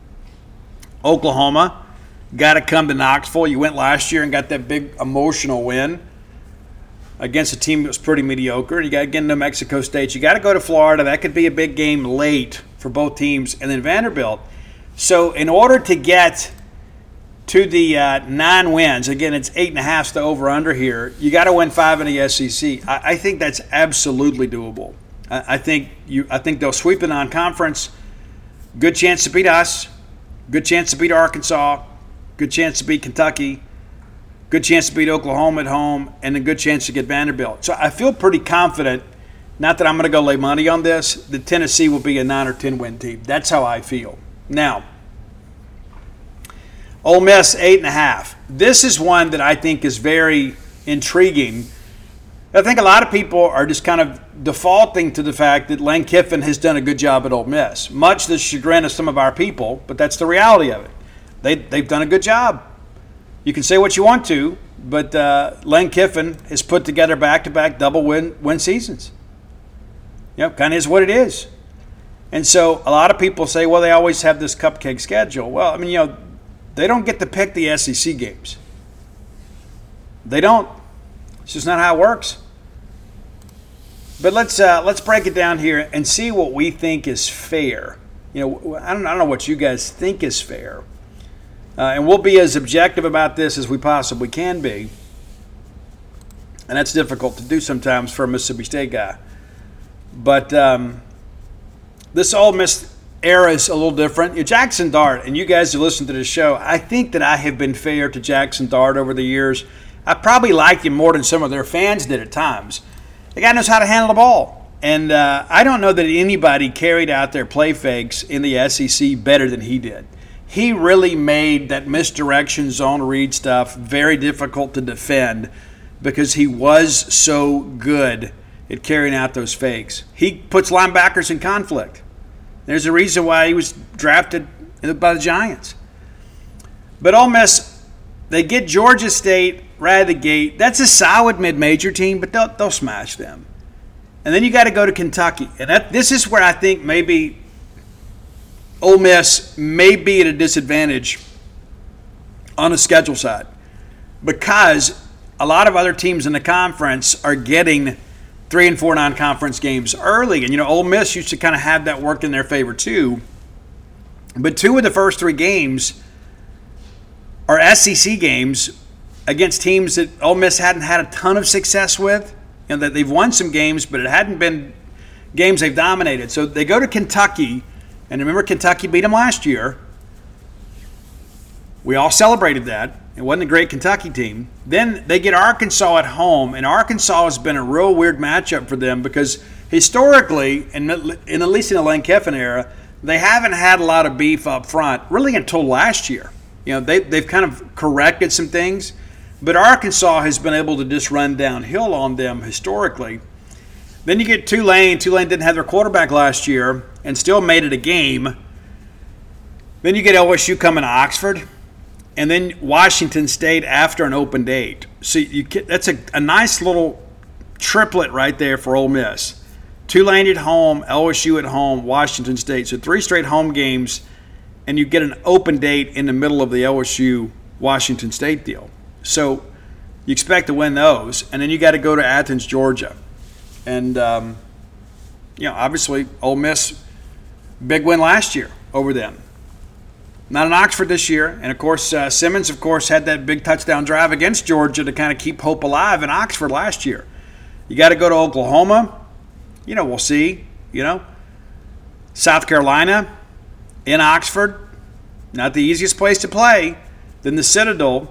Oklahoma. Got to come to Knoxville. You went last year and got that big emotional win against a team that was pretty mediocre. You got to get into Mexico State. You got to go to Florida. That could be a big game late for both teams. And then Vanderbilt. So in order to get to the uh, nine wins, again, it's eight and a half to over under here, you got to win five in the S E C. I, I think that's absolutely doable. I, I think you. I think they'll sweep the non-conference. Good chance to beat us. Good chance to beat Arkansas. Good chance to beat Kentucky. Good chance to beat Oklahoma at home, and a good chance to get Vanderbilt. So I feel pretty confident, not that I'm going to go lay money on this, that Tennessee will be a nine or ten win team. That's how I feel. Now, Ole Miss, eight and a half. This is one that I think is very intriguing. I think a lot of people are just kind of defaulting to the fact that Lane Kiffin has done a good job at Ole Miss, much to the chagrin of some of our people, but that's the reality of it. They, they've done a good job. you can say what you want to, but uh, Lane Kiffin has put together back-to-back double win win seasons. Yep, kind of is what it is. And so a lot of people say, well, they always have this cupcake schedule. Well, I mean, you know, they don't get to pick the S E C games. They don't. It's just not how it works. But let's uh, let's break it down here and see what we think is fair. You know, I don't, I don't know what you guys think is fair. Uh, and we'll be as objective about this as we possibly can be. And that's difficult to do sometimes for a Mississippi State guy. But um, this Ole Miss era is a little different. Jackson Dart, and you guys who listen to this show, I think that I have been fair to Jackson Dart over the years. I probably liked him more than some of their fans did at times. The guy knows how to handle the ball. And uh, I don't know that anybody carried out their play fakes in the S E C better than he did. He really made that misdirection zone read stuff very difficult to defend because he was so good at carrying out those fakes. He puts linebackers in conflict. There's a reason why he was drafted by the Giants. But Ole Miss, they get Georgia State right out of the gate. That's a solid mid-major team, but they'll, they'll smash them. And then you got to go to Kentucky. And that, this is where I think maybe Ole Miss may be at a disadvantage on the schedule side because a lot of other teams in the conference are getting three and four non-conference games early. And, you know, Ole Miss used to kind of have that work in their favor too. But two of the first three games are S E C games against teams that Ole Miss hadn't had a ton of success with. You know, that they've won some games, but it hadn't been games they've dominated. So they go to Kentucky, and remember Kentucky beat them last year. We all celebrated that. It wasn't a great Kentucky team. Then they get Arkansas at home, and Arkansas has been a real weird matchup for them because historically, and in, at least in the Lane Kiffin era, they haven't had a lot of beef up front, really until last year. You know, they, they've kind of corrected some things. But Arkansas has been able to just run downhill on them historically. Then you get Tulane. Tulane didn't have their quarterback last year and still made it a game. Then you get L S U coming to Oxford. And then Washington State after an open date. So you get, that's a, a nice little triplet right there for Ole Miss. Tulane at home, L S U at home, Washington State. So three straight home games, and you get an open date in the middle of the L S U-Washington State deal. So you expect to win those, and then you got to go to Athens, Georgia. And, um, you know, obviously Ole Miss, big win last year over them. Not in Oxford this year. And, of course, uh, Simmons, of course, had that big touchdown drive against Georgia to kind of keep hope alive in Oxford last year. You got to go to Oklahoma. You know, we'll see, you know. South Carolina in Oxford, not the easiest place to play. Then the Citadel,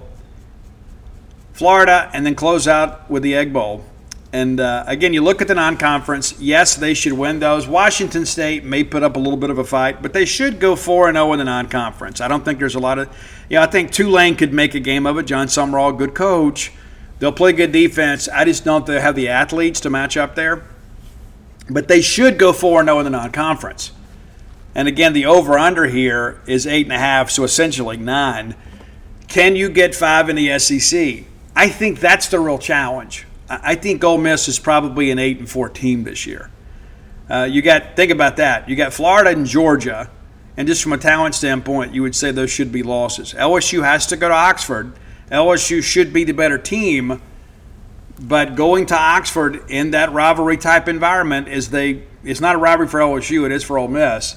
Florida, and then close out with the Egg Bowl. And, uh, again, you look at the non-conference. Yes, they should win those. Washington State may put up a little bit of a fight, but they should go four and oh in the non-conference. I don't think there's a lot of – yeah, I think Tulane could make a game of it. John Summerall, good coach. They'll play good defense. I just don't think they have the athletes to match up there. But they should go four and oh in the non-conference. And, again, the over-under here is eight point five, so essentially nine. Can you get five in the S E C? I think that's the real challenge. I think Ole Miss is probably an eight and four team this year. Uh, you got think about that. You got Florida and Georgia, and just from a talent standpoint, you would say those should be losses. L S U has to go to Oxford. L S U should be the better team, but going to Oxford in that rivalry type environment is they. It's not a rivalry for L S U. It is for Ole Miss.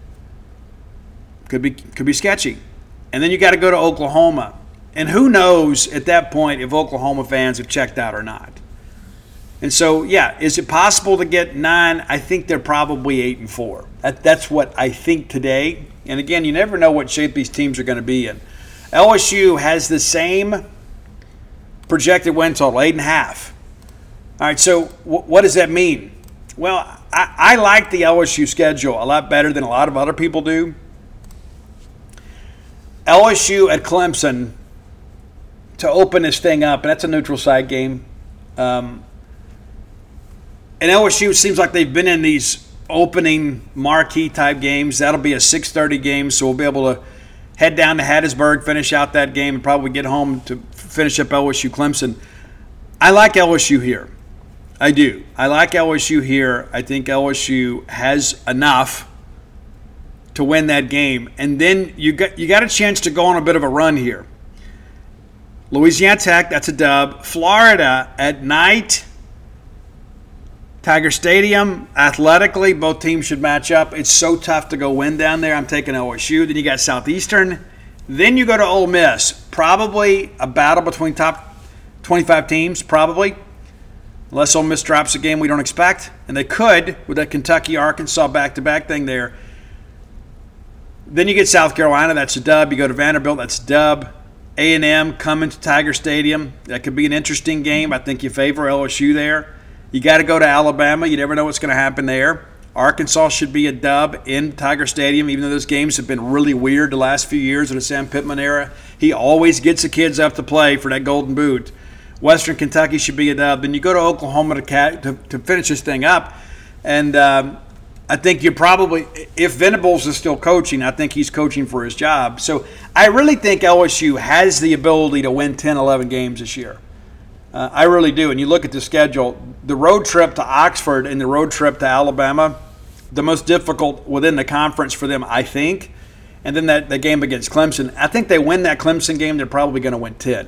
Could be could be sketchy, and then you got to go to Oklahoma. And who knows at that point if Oklahoma fans have checked out or not. And so, yeah, is it possible to get nine? I think they're probably eight and four. That, that's what I think today. And again, you never know what shape these teams are going to be in. L S U has the same projected win total, eight and a half. All right, so w- what does that mean? Well, I, I like the L S U schedule a lot better than a lot of other people do. L S U at Clemson to open this thing up, and that's a neutral site game. Um, and L S U seems like they've been in these opening marquee type games. That'll be a six thirty game, so we'll be able to head down to Hattiesburg, finish out that game, and probably get home to finish up L S U Clemson. I like L S U here. I do. I like L S U here. I think L S U has enough to win that game. And then you got you got a chance to go on a bit of a run here. Louisiana Tech, that's a dub. Florida at night. Tiger Stadium, athletically, both teams should match up. It's so tough to go win down there. I'm taking L S U. Then you got Southeastern. Then you go to Ole Miss. Probably a battle between top twenty-five teams, probably. Unless Ole Miss drops a game we don't expect. And they could with that Kentucky-Arkansas back-to-back thing there. Then you get South Carolina. That's a dub. You go to Vanderbilt. That's a dub. A and M coming to Tiger Stadium. That could be an interesting game. I think you favor L S U there. You got to go to Alabama. You never know what's going to happen there. Arkansas should be a dub in Tiger Stadium, even though those games have been really weird the last few years of the Sam Pittman era. He always gets the kids up to play for that golden boot. Western Kentucky should be a dub. Then you go to Oklahoma to, to, to finish this thing up. And um, I think you're probably, if Venables is still coaching, I think he's coaching for his job. So I really think L S U has the ability to win ten, eleven games this year. Uh, I really do. And you look at the schedule, the road trip to Oxford and the road trip to Alabama, the most difficult within the conference for them, I think. And then that the game against Clemson. I think they win that Clemson game, they're probably going to win ten.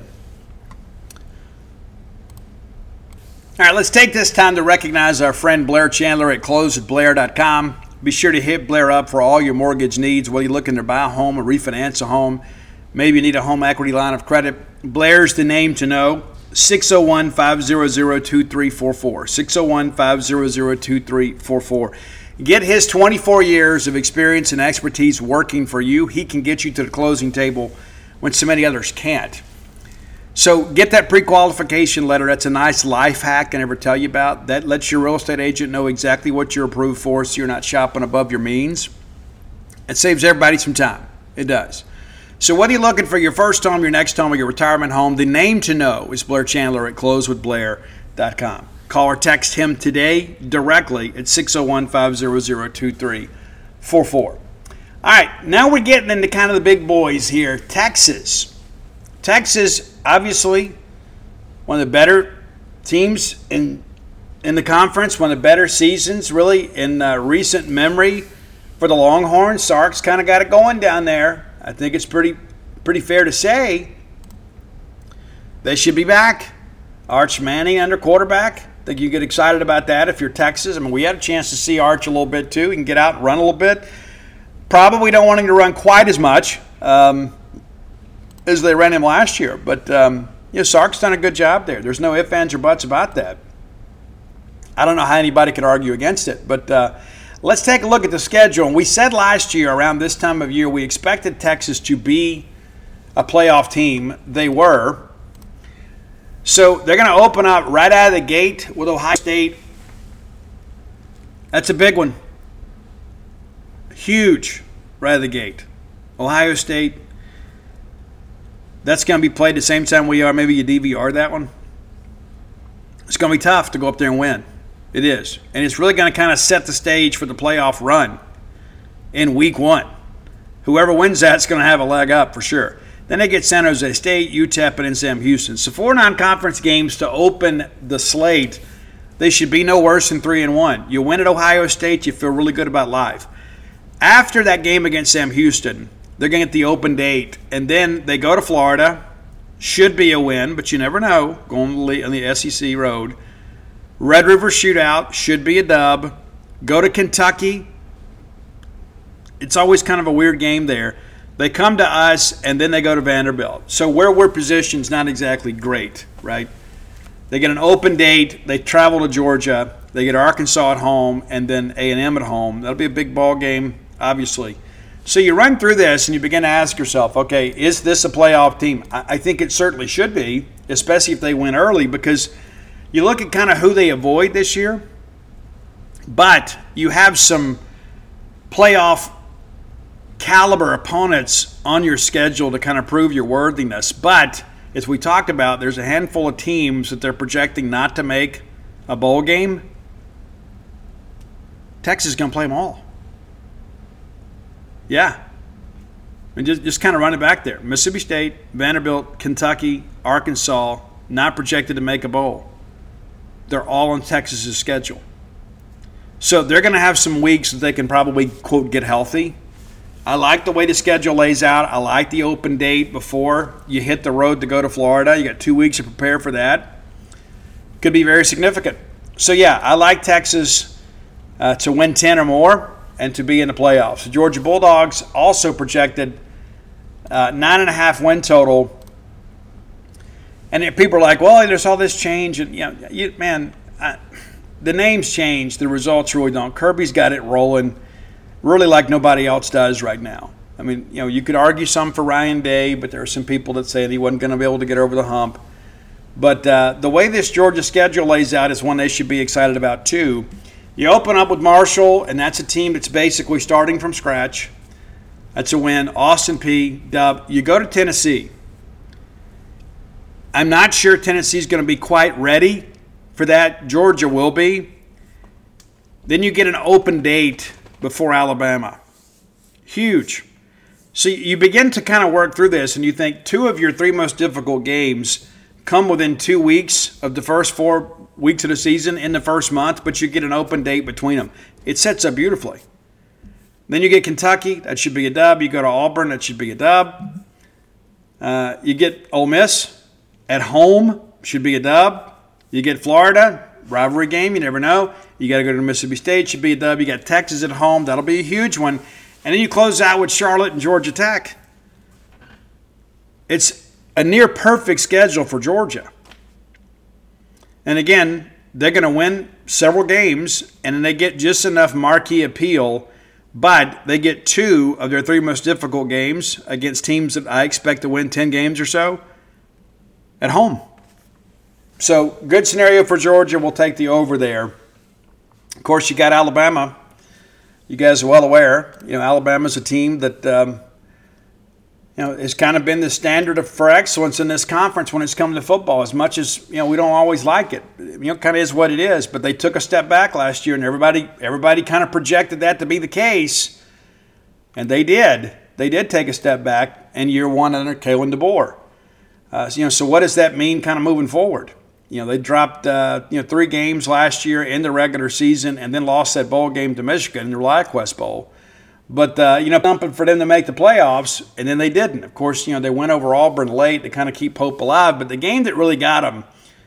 All right, let's take this time to recognize our friend Blair Chandler at close at blair dot com. Be sure to hit Blair up for all your mortgage needs, whether you're looking to buy a home or refinance a home. Maybe you need a home equity line of credit. Blair's the name to know. six oh one, five hundred, two three four four. six oh one, five hundred, two three four four. Get his twenty-four years of experience and expertise working for you. He can get you to the closing table when so many others can't. So get that pre-qualification letter. That's a nice life hack I never tell you about. That lets your real estate agent know exactly what you're approved for so you're not shopping above your means. It saves everybody some time. It does. So whether you're looking for your first home, your next home, or your retirement home, the name to know is Blair Chandler at close with blair dot com. Call or text him today directly at six oh one, five hundred, two three four four. All right, now we're getting into kind of the big boys here. Texas. Texas, obviously, one of the better teams in in the conference, one of the better seasons, really, in uh, recent memory for the Longhorns. Sark's kind of got it going down there. I think it's pretty pretty fair to say they should be back. Arch Manning under quarterback. I think you get excited about that if you're Texas. I mean, we had a chance to see Arch a little bit too. He can get out and run a little bit. Probably don't want him to run quite as much um, as they ran him last year. But, um, you know, Sark's done a good job there. There's no ifs, ands, or buts about that. I don't know how anybody could argue against it. But uh, let's take a look at the schedule. And we said last year, around this time of year, we expected Texas to be a playoff team. They were. So they're going to open up right out of the gate with Ohio State. That's a big one. Huge right out of the gate. Ohio State. That's going to be played the same time we are. Maybe you D V R that one. It's going to be tough to go up there and win. It is. And it's really going to kind of set the stage for the playoff run in week one. Whoever wins that's going to have a leg up for sure. Then they get San Jose State, U T E P, and then Sam Houston. So four non-conference games to open the slate. They should be no worse than three and one. You win at Ohio State, you feel really good about life. After that game against Sam Houston, they're going to get the open date. And then they go to Florida. Should be a win, but you never know. Going on the S E C road. Red River Shootout. Should be a dub. Go to Kentucky. It's always kind of a weird game there. They come to us, and then they go to Vanderbilt. So where we're positioned is not exactly great, right? They get an open date. They travel to Georgia. They get Arkansas at home, and then A and M at home. That'll be a big ball game, obviously. So you run through this, and you begin to ask yourself, okay, is this a playoff team? I think it certainly should be, especially if they win early, because you look at kind of who they avoid this year, but you have some playoff caliber opponents on your schedule to kind of prove your worthiness. But as we talked about, there's a handful of teams that they're projecting not to make a bowl game. Texas is going to play them all. Yeah. And just, just kind of run it back there. Mississippi State, Vanderbilt, Kentucky, Arkansas, not projected to make a bowl. They're all on Texas's schedule. So they're going to have some weeks that they can probably, quote, get healthy. I like the way the schedule lays out. I like the open date before you hit the road to go to Florida. You got two weeks to prepare for that. Could be very significant. So, yeah, I like Texas uh, to win ten or more and to be in the playoffs. The Georgia Bulldogs also projected uh, nine and a half win total. And people are like, well, there's all this change. And, you know, you, man, I, the names change. The results really don't. Kirby's got it rolling really like nobody else does right now. I mean, you know, you could argue some for Ryan Day, but there are some people that say that he wasn't going to be able to get over the hump. But uh, the way this Georgia schedule lays out is one they should be excited about too. You open up with Marshall, and that's a team that's basically starting from scratch. That's a win. Austin Peay, dub. You go to Tennessee. I'm not sure Tennessee's going to be quite ready for that. Georgia will be. Then you get an open date before Alabama. Huge. So you begin to kind of work through this, and you think two of your three most difficult games come within two weeks of the first four weeks of the season in the first month, but you get an open date between them. It sets up beautifully. Then you get Kentucky. That should be a dub. You go to Auburn. That should be a dub. Uh, you get Ole Miss at home. Should be a dub. You get Florida. Rivalry game. You never know. You got to go to Mississippi State. Should be a dub. You got Texas at home. That'll be a huge one. And then you close out with Charlotte and Georgia Tech. It's a near perfect schedule for Georgia. And again, they're going to win several games, and then they get just enough marquee appeal, but they get two of their three most difficult games against teams that I expect to win ten games or so at home. So good scenario for Georgia. We'll take the over there. Of course, you got Alabama. You guys are well aware. You know, Alabama's a team that um, you know has kind of been the standard of, for excellence in this conference when it's come to football. As much as you know, we don't always like it. You know, kind of is what it is. But they took a step back last year, and everybody everybody kind of projected that to be the case, and they did. They did take a step back in year one under Kalen DeBoer. Uh, so, you know, so what does that mean, kind of moving forward? You know, they dropped uh, you know three games last year in the regular season, and then lost that bowl game to Michigan in the ReliaQuest Bowl. But uh, you know, something for them to make the playoffs, and then they didn't. Of course, you know they went over Auburn late to kind of keep hope alive. But the game that really got them,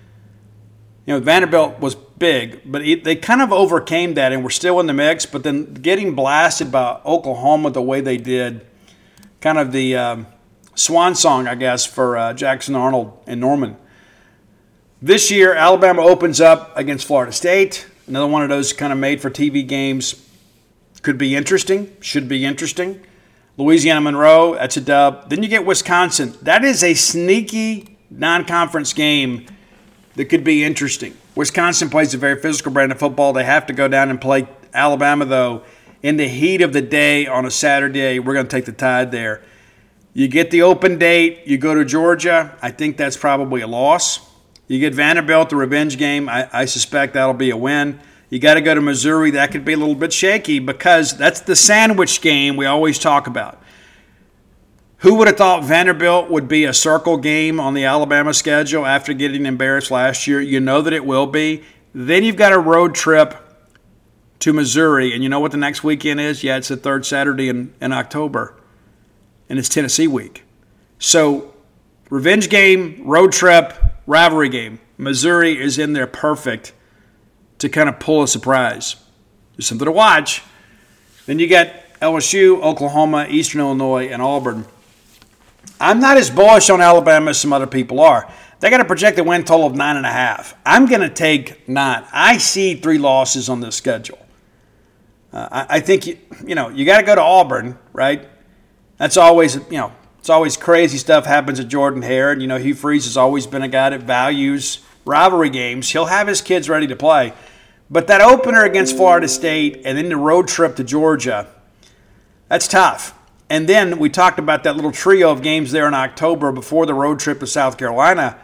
you know, Vanderbilt was big, but it, they kind of overcame that and were still in the mix. But then getting blasted by Oklahoma the way they did, kind of the um, swan song, I guess, for uh, Jackson Arnold and Norman. This year, Alabama opens up against Florida State. Another one of those kind of made-for-T V games. Could be interesting. Should be interesting. Louisiana Monroe, that's a dub. Then you get Wisconsin. That is a sneaky non-conference game that could be interesting. Wisconsin plays a very physical brand of football. They have to go down and play Alabama, though, in the heat of the day on a Saturday. We're going to take the Tide there. You get the open date. You go to Georgia. I think that's probably a loss. You get Vanderbilt, the revenge game. I, I suspect that'll be a win. You got to go to Missouri. That could be a little bit shaky because that's the sandwich game we always talk about. Who would have thought Vanderbilt would be a circle game on the Alabama schedule after getting embarrassed last year? You know that it will be. Then you've got a road trip to Missouri, and you know what the next weekend is? Yeah, it's the third Saturday in, in October, and it's Tennessee week. So revenge game, road trip, rivalry game. Missouri is in there perfect to kind of pull a surprise. There's something to watch. Then you got L S U, Oklahoma, Eastern Illinois, and Auburn. I'm not as bullish on Alabama as some other people are. They got a projected win total of nine and a half. I'm going to take nine. I see three losses on this schedule. Uh, I, I think you, you know you got to go to Auburn, right? That's always you know. It's always crazy stuff happens at Jordan Hare. And, you know, Hugh Freeze has always been a guy that values rivalry games. He'll have his kids ready to play. But that opener against Florida State and then the road trip to Georgia, that's tough. And then we talked about that little trio of games there in October before the road trip to South Carolina.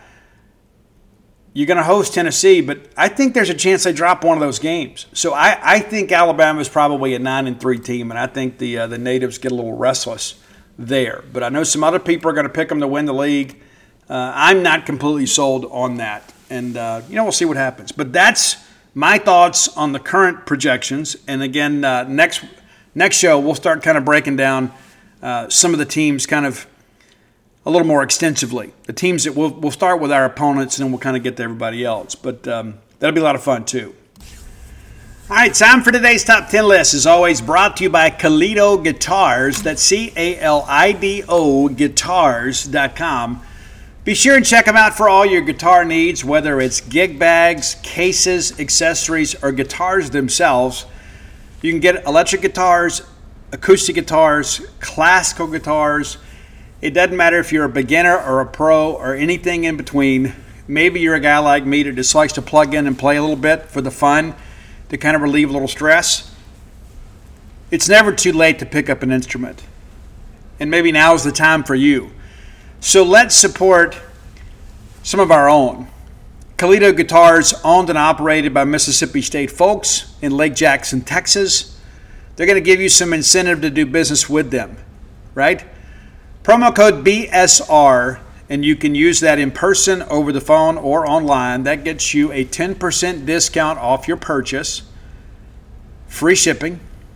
You're going to host Tennessee, but I think there's a chance they drop one of those games. So I, I think Alabama is probably a nine and three team, and I think the uh, the natives get a little restless there. But I know some other people are going to pick them to win the league. Uh, I'm not completely sold on that. And, uh, you know, we'll see what happens. But that's my thoughts on the current projections. And, again, uh, next next show we'll start kind of breaking down uh, some of the teams kind of a little more extensively. The teams that we'll, we'll start with our opponents, and then we'll kind of get to everybody else. But um, that'll be a lot of fun, too. All right, time for today's Top ten list. As always, brought to you by Calido Guitars. That's C A L I D O guitars dot com. Be sure and check them out for all your guitar needs, whether it's gig bags, cases, accessories, or guitars themselves. You can get electric guitars, acoustic guitars, classical guitars. It doesn't matter if you're a beginner or a pro or anything in between. Maybe you're a guy like me that just likes to plug in and play a little bit for the fun, to kind of relieve a little stress. It's never too late to pick up an instrument. And maybe now is the time for you. So let's support some of our own. Calido Guitars, owned and operated by Mississippi State folks in Lake Jackson, Texas. They're going to give you some incentive to do business with them, right? Promo code B S R, and you can use that in person, over the phone, or online. That gets you a ten percent discount off your purchase, free shipping,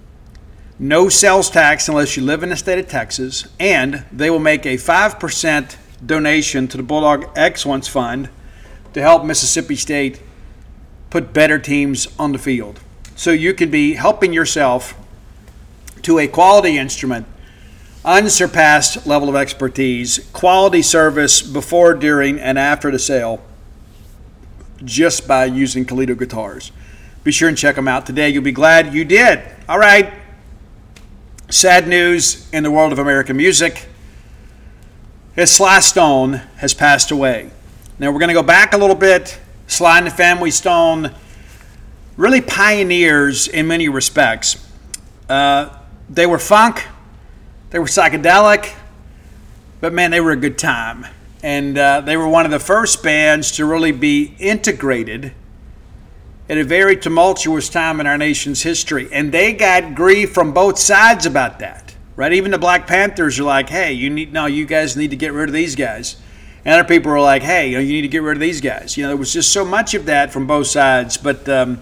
no sales tax unless you live in the state of Texas, and they will make a five percent donation to the Bulldog Excellence Fund to help Mississippi State put better teams on the field. So you can be helping yourself to a quality instrument, unsurpassed level of expertise, quality service before, during, and after the sale, just by using Calido Guitars. Be sure and check them out today. You'll be glad you did. All right. Sad news in the world of American music. Sly Stone has passed away. Now we're going to go back a little bit. Sly and the Family Stone, really pioneers in many respects. Uh, they were funk. They were psychedelic, but man, they were a good time. And uh, they were one of the first bands to really be integrated at a very tumultuous time in our nation's history. And they got grief from both sides about that, right? Even the Black Panthers are like, hey, you need no, you guys need to get rid of these guys. And other people were like, hey, you know, you need to get rid of these guys. You know, there was just so much of that from both sides. But um,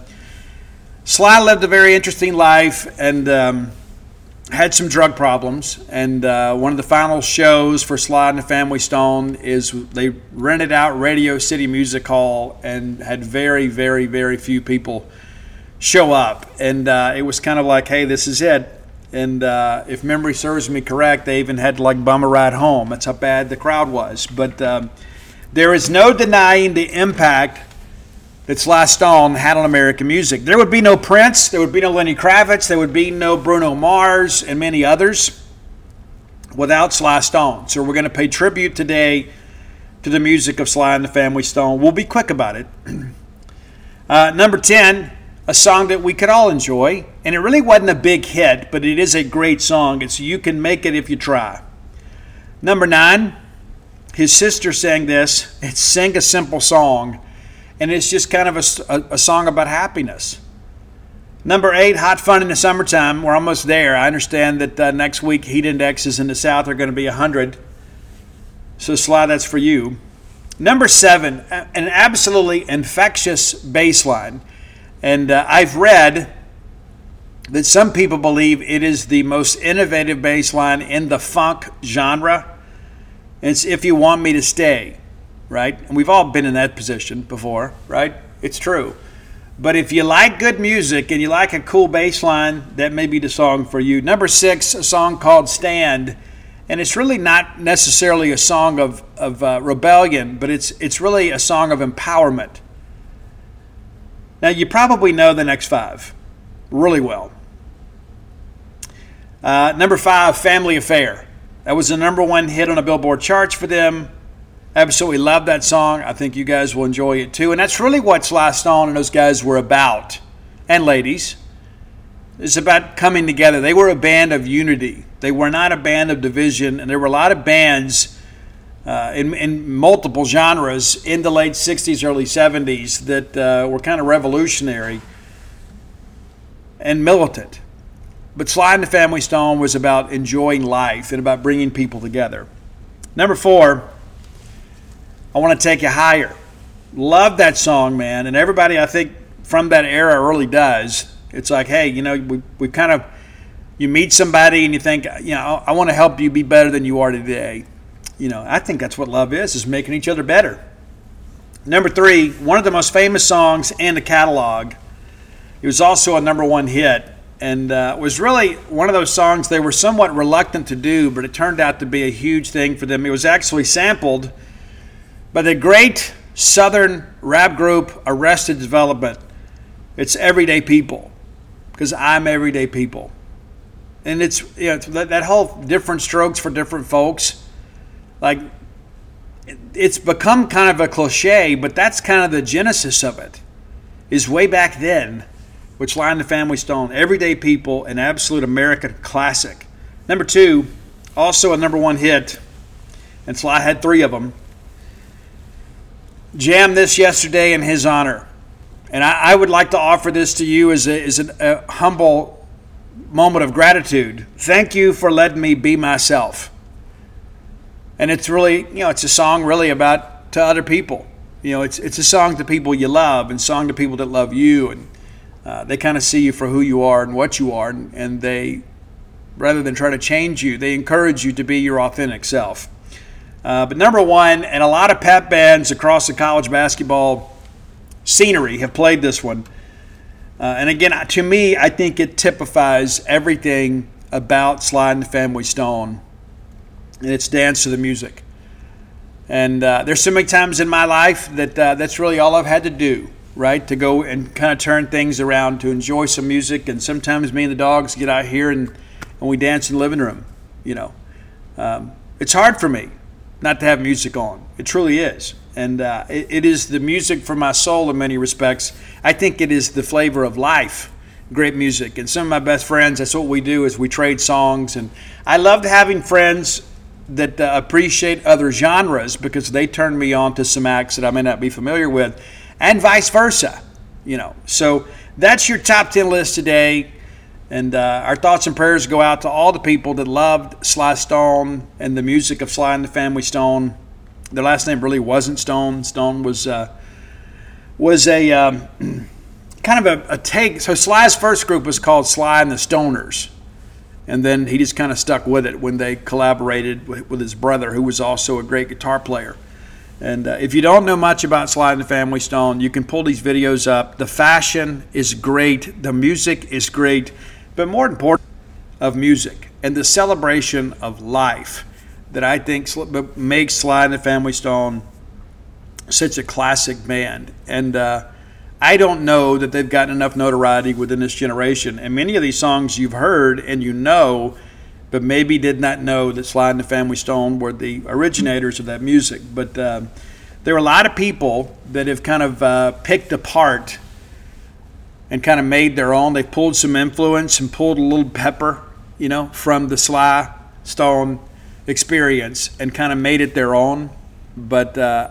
Sly lived a very interesting life, and um, had some drug problems, and uh, one of the final shows for Sly and the Family Stone is they rented out Radio City Music Hall and had very, very, very few people show up. And uh, it was kind of like, hey, this is it. And uh, if memory serves me correct, they even had to like bum a ride home. That's how bad the crowd was. But um, there is no denying the impact that Sly Stone had on American music. There would be no Prince, there would be no Lenny Kravitz, there would be no Bruno Mars and many others without Sly Stone. So we're going to pay tribute today to the music of Sly and the Family Stone. We'll be quick about it. Uh, number ten, a song that we could all enjoy, and it really wasn't a big hit, but it is a great song. It's You Can Make It If You Try. Number nine, his sister sang this. It's Sing a Simple Song. And it's just kind of a, a, a song about happiness. Number eight, Hot Fun in the Summertime. We're almost there. I understand that uh, next week heat indexes in the South are going to be one hundred. So Sly, that's for you. Number seven, an absolutely infectious bass line. And uh, I've read that some people believe it is the most innovative bass line in the funk genre. It's If You Want Me to Stay. Right? And we've all been in that position before, right? It's true. But if you like good music and you like a cool bass line, that may be the song for you. Number six, a song called Stand. And it's really not necessarily a song of, of uh, rebellion, but it's it's really a song of empowerment. Now, you probably know the next five really well. Uh, number five, Family Affair. That was the number one hit on the Billboard charts for them. Absolutely love that song. I think you guys will enjoy it too. And that's really what Sly Stone and those guys were about. And ladies. It's about coming together. They were a band of unity. They were not a band of division. And there were a lot of bands uh, in, in multiple genres in the late sixties, early seventies that uh, were kind of revolutionary and militant. but Sly and the Family Stone was about enjoying life and about bringing people together. Number four, I Want to Take You Higher. Love that song, man. And everybody, I think, from that era really does. It's like, hey, you know, we, we kind of, you meet somebody and you think, you know, I want to help you be better than you are today. You know, I think that's what love is, is making each other better. Number three, one of the most famous songs in the catalog. It was also a number one hit, and uh, was really one of those songs they were somewhat reluctant to do, but it turned out to be a huge thing for them. It was actually sampled by the great Southern rap group Arrested Development. It's Everyday People, because I'm everyday people. And it's, you know, that, that whole different strokes for different folks, like, it's become kind of a cliche, but that's kind of the genesis of it, is way back then, with Sly and the Family Stone, Everyday People, an absolute American classic. Number two, also a number one hit, and Sly had three of them. Jammed this yesterday in his honor. And I, I would like to offer this to you as, a, as an, a humble moment of gratitude. Thank you for letting me be myself. And it's really, you know, it's a song really about to other people. You know, it's it's a song to people you love and song to people that love you. And uh, they kind of see you for who you are and what you are. And, and they, rather than try to change you, they encourage you to be your authentic self. Uh, but number one, and a lot of pep bands across the college basketball scenery have played this one. Uh, and again, to me, I think it typifies everything about Sly and the Family Stone. And it's Dance to the Music. And uh, there's so many times in my life that uh, that's really all I've had to do, right? To go and kind of turn things around, to enjoy some music. And sometimes me and the dogs get out here and, and we dance in the living room, you know. Um, it's hard for me not to have music on. It truly is. And uh, it, it is the music for my soul in many respects. I think it is the flavor of life, great music. And some of my best friends, that's what we do, is we trade songs. And I loved having friends that uh, appreciate other genres, because they turn me on to some acts that I may not be familiar with, and vice versa. You know, so that's your top ten list today. And uh, our thoughts and prayers go out to all the people that loved Sly Stone and the music of Sly and the Family Stone. Their last name really wasn't Stone. Stone was uh, was a um, kind of a, a take. So Sly's first group was called Sly and the Stoners. And then he just kind of stuck with it when they collaborated with, with his brother, who was also a great guitar player. And uh, if you don't know much about Sly and the Family Stone, you can pull these videos up. The fashion is great. The music is great. But more important, of music and the celebration of life that I think makes Sly and the Family Stone such a classic band. And uh, I don't know that they've gotten enough notoriety within this generation. And many of these songs you've heard and you know, but maybe did not know that Sly and the Family Stone were the originators of that music. But uh, there are a lot of people that have kind of uh, picked apart and kind of made their own. They've pulled some influence and pulled a little pepper, you know, from the Sly Stone experience and kind of made it their own. But uh,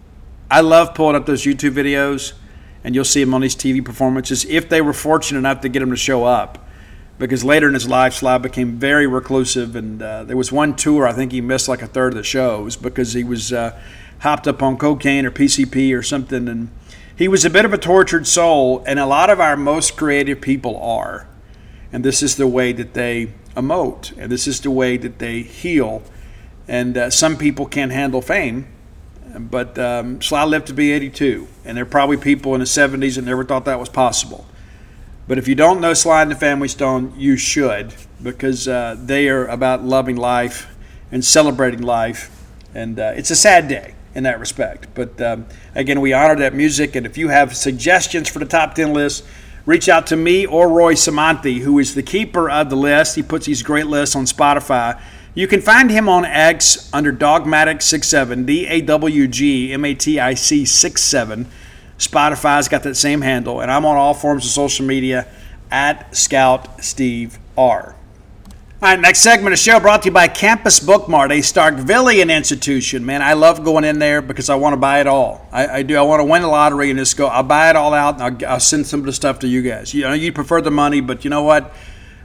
I love pulling up those YouTube videos, and you'll see him on these T V performances, if they were fortunate enough to get him to show up. Because later in his life, Sly became very reclusive, and uh, there was one tour I think he missed like a third of the shows because he was uh, hopped up on cocaine or P C P or something. And he was a bit of a tortured soul, and a lot of our most creative people are. And this is the way that they emote, and this is the way that they heal. And uh, some people can't handle fame. But um, Sly lived to be eighty-two, and there are probably people in the seventies that never thought that was possible. But if you don't know Sly and the Family Stone, you should, because uh, they are about loving life and celebrating life. And uh, it's a sad day in that respect. But um, again, we honor that music. And if you have suggestions for the top ten list, reach out to me or Roy Samanthi, who is the keeper of the list. He puts these great lists on Spotify. You can find him on X under Dawgmatic sixty-seven, D A W G M A T I C sixty-seven. Spotify's got that same handle, and I'm on all forms of social media at Scout Steve R. All right, next segment of the show brought to you by Campus Bookmart, a Starkvillian institution. Man, I love going in there because I want to buy it all. I, I do. I want to win the lottery and just go, I'll buy it all out, and I'll, I'll send some of the stuff to you guys. You know, you prefer the money, but you know what?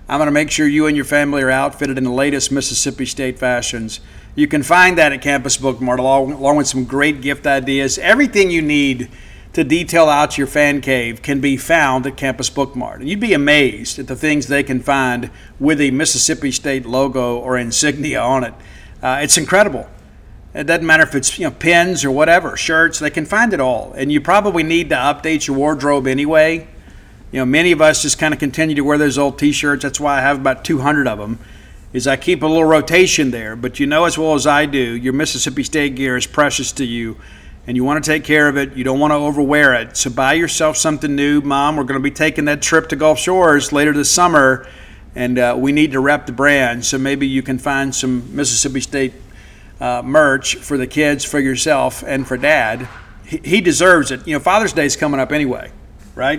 I'm going to make sure you and your family are outfitted in the latest Mississippi State fashions. You can find that at Campus Bookmart, along, along with some great gift ideas. Everything you need to detail out your fan cave can be found at Campus Bookmart. And you'd be amazed at the things they can find with a Mississippi State logo or insignia on it. Uh, it's incredible. It doesn't matter if it's, you know, pins or whatever, shirts, they can find it all. And you probably need to update your wardrobe anyway. You know, many of us just kind of continue to wear those old T-shirts. That's why I have about two hundred of them, is I keep a little rotation there. But you know as well as I do, your Mississippi State gear is precious to you, and you want to take care of it. You don't want to overwear it. So buy yourself something new. Mom, we're going to be taking that trip to Gulf Shores later this summer, and uh, we need to rep the brand. So maybe you can find some Mississippi State uh, merch for the kids, for yourself, and for Dad. He, he deserves it. You know, Father's Day is coming up anyway, right?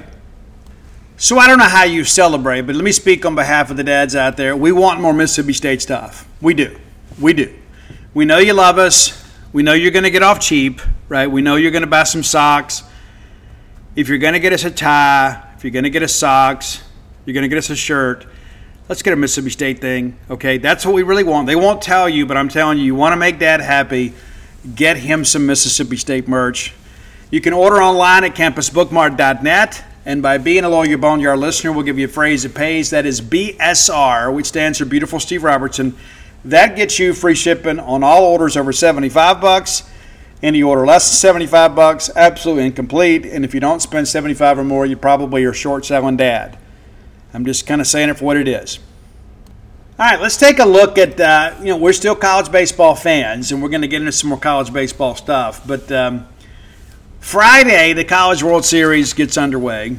So I don't know how you celebrate, but let me speak on behalf of the dads out there. We want more Mississippi State stuff. We do. We do. We know you love us. We know you're going to get off cheap, right? We know you're going to buy some socks. If you're going to get us a tie, if you're going to get us socks, you're going to get us a shirt, let's get a Mississippi State thing, okay? That's what we really want. They won't tell you, but I'm telling you, you want to make Dad happy, get him some Mississippi State merch. You can order online at campus bookmart dot net. And by being a Loyal Boneyard listener, we'll give you a phrase that pays. That is B S R, which stands for Beautiful Steve Robertson. That gets you free shipping on all orders over seventy-five bucks. Any order less than seventy-five bucks, absolutely incomplete. And if you don't spend seventy-five or more, you probably are short-selling Dad. I'm just kind of saying it for what it is. All right, let's take a look at, uh, you know, we're still college baseball fans, and we're going to get into some more college baseball stuff. But um, Friday, the College World Series gets underway.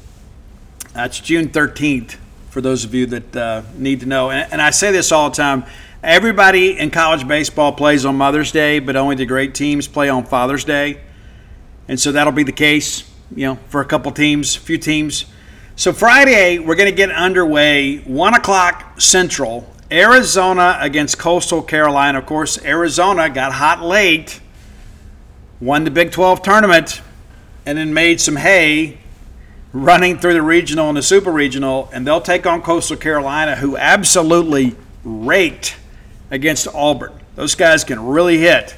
That's June thirteenth, for those of you that uh, need to know. And, and I say this all the time. Everybody in college baseball plays on Mother's Day, but only the great teams play on Father's Day. And so that'll be the case, you know, for a couple teams, a few teams. So Friday, we're going to get underway, one o'clock Central, Arizona against Coastal Carolina. Of course, Arizona got hot late, won the Big twelve tournament, and then made some hay running through the regional and the super regional, and they'll take on Coastal Carolina, who absolutely raked against Auburn. Those guys can really hit.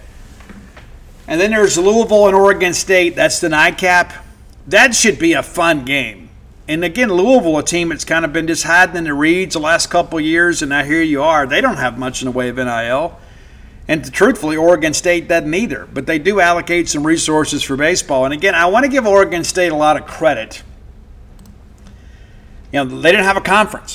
And then there's Louisville and Oregon State. That's the nightcap. That should be a fun game. And again, Louisville, a team that's kind of been just hiding in the reeds the last couple of years, and now here you are. They don't have much in the way of N I L. And truthfully, Oregon State doesn't either. But they do allocate some resources for baseball. And again, I want to give Oregon State a lot of credit. You know, they didn't have a conference.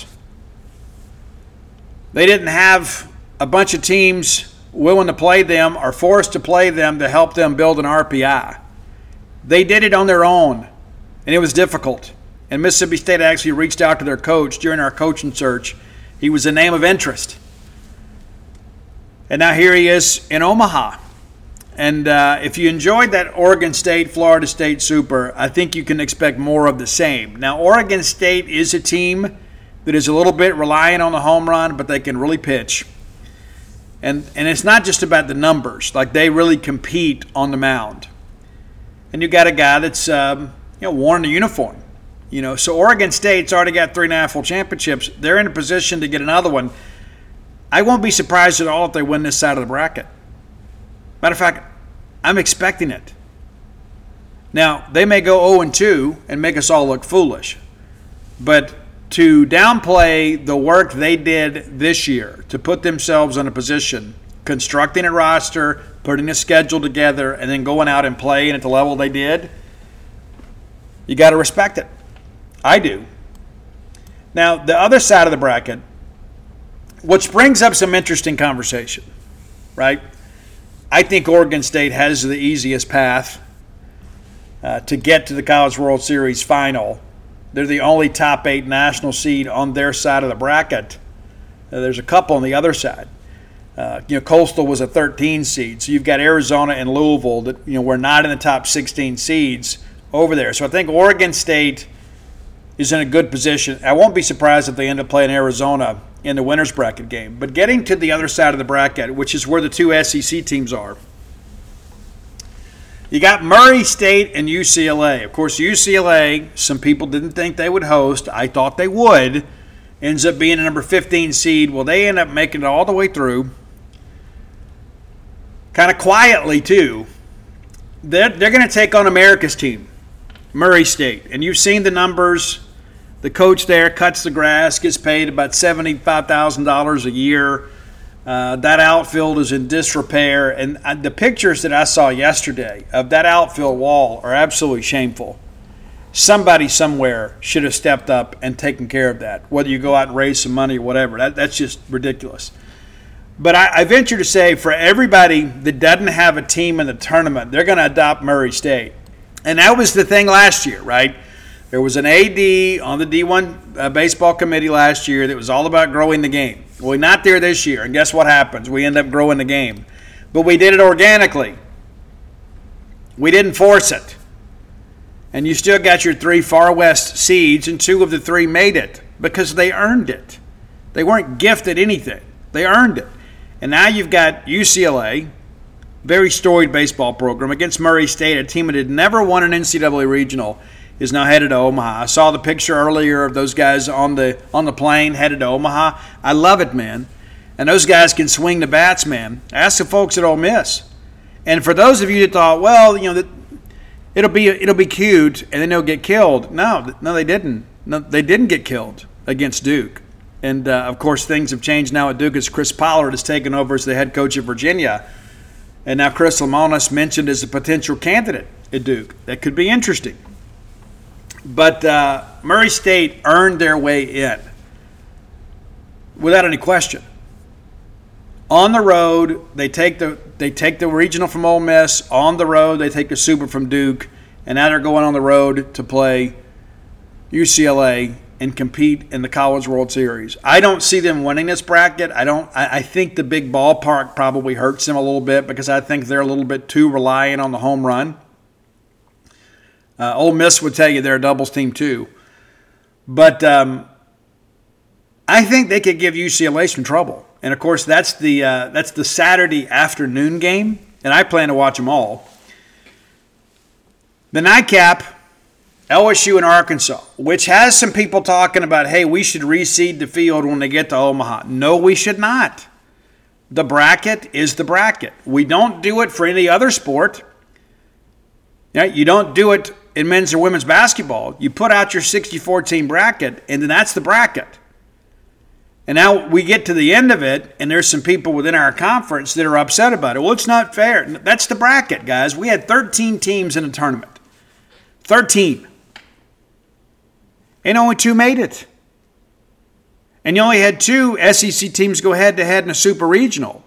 They didn't have a bunch of teams willing to play them or forced to play them to help them build an R P I. They did it on their own, and it was difficult. And Mississippi State actually reached out to their coach during our coaching search. He was a name of interest. And now here he is in Omaha. And uh, if you enjoyed that Oregon State, Florida State Super, I think you can expect more of the same. Now, Oregon State is a team that is a little bit reliant on the home run, but they can really pitch. And and it's not just about the numbers. Like, they really compete on the mound. And you got a guy that's um, you know worn the uniform. You know, so Oregon State's already got three national championships. They're in a position to get another one. I won't be surprised at all if they win this side of the bracket. Matter of fact, I'm expecting it. Now, they may go oh and two and make us all look foolish. But to downplay the work they did this year to put themselves in a position, constructing a roster, putting a schedule together, and then going out and playing at the level they did, you got to respect it. I do. Now, the other side of the bracket, which brings up some interesting conversation, right? I think Oregon State has the easiest path uh, to get to the College World Series final. They're the only top eight national seed on their side of the bracket. Uh, there's a couple on the other side. Uh, you know, Coastal was a thirteen seed, so you've got Arizona and Louisville that, you know, were not in the top sixteen seeds over there. So I think Oregon State is in a good position. I won't be surprised if they end up playing Arizona in the winner's bracket game. But getting to the other side of the bracket, which is where the two S E C teams are, you got Murray State and U C L A. Of course, U C L A, some people didn't think they would host. I thought they would. ends up being a number fifteen seed. Well, they end up making it all the way through, kind of quietly too. They're, they're going to take on America's team, Murray State. And you've seen the numbers. The coach there cuts the grass, gets paid about seventy-five thousand dollars a year. Uh, that outfield is in disrepair. And uh, the pictures that I saw yesterday of that outfield wall are absolutely shameful. Somebody somewhere should have stepped up and taken care of that, whether you go out and raise some money or whatever. That, that's just ridiculous. But I, I venture to say for everybody that doesn't have a team in the tournament, they're going to adopt Murray State. And that was the thing last year, right? There was an A D on the D one uh, baseball committee last year that was all about growing the game. Well, we're not there this year, and guess what happens? We end up growing the game. But we did it organically. We didn't force it. And you still got your three Far West seeds, and two of the three made it because they earned it. They weren't gifted anything. They earned it. And now you've got U C L A, very storied baseball program, against Murray State, a team that had never won an N C double A regional, is now headed to Omaha. I saw the picture earlier of those guys on the on the plane headed to Omaha. I love it, man. And those guys can swing the bats, man. Ask the folks at Ole Miss. And for those of you that thought, well, you know, that it'll be it'll be cute and then they'll get killed. No, no, they didn't. No, they didn't get killed against Duke. And, uh, of course, things have changed now at Duke as Chris Pollard has taken over as the head coach of Virginia. And now Chris Lemonis mentioned as a potential candidate at Duke. That could be interesting. But uh, Murray State earned their way in without any question. On the road, they take the they take the regional from Ole Miss. On the road, they take the super from Duke. And now they're going on the road to play U C L A and compete in the College World Series. I don't see them winning this bracket. I don't. I, I think the big ballpark probably hurts them a little bit because I think they're a little bit too reliant on the home run. Uh, Ole Miss would tell you they're a doubles team too. But um, I think they could give U C L A some trouble. And, of course, that's the uh, that's the Saturday afternoon game, and I plan to watch them all. The nightcap, L S U and Arkansas, which has some people talking about, hey, we should reseed the field when they get to Omaha. No, we should not. The bracket is the bracket. We don't do it for any other sport. You don't do it in men's or women's basketball. You put out your sixty-four team bracket, and then that's the bracket. And now we get to the end of it, and there's some people within our conference that are upset about it. Well, it's not fair. That's the bracket, guys. We had thirteen teams in a tournament. thirteen. And only two made it. And you only had two S E C teams go head-to-head in a super regional.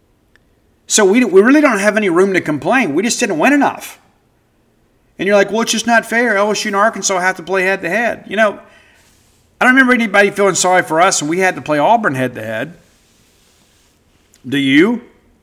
So we, we really don't have any room to complain. We just didn't win enough. And you're like, well, it's just not fair. L S U and Arkansas have to play head-to-head. You know, I don't remember anybody feeling sorry for us when we had to play Auburn head-to-head. Do you?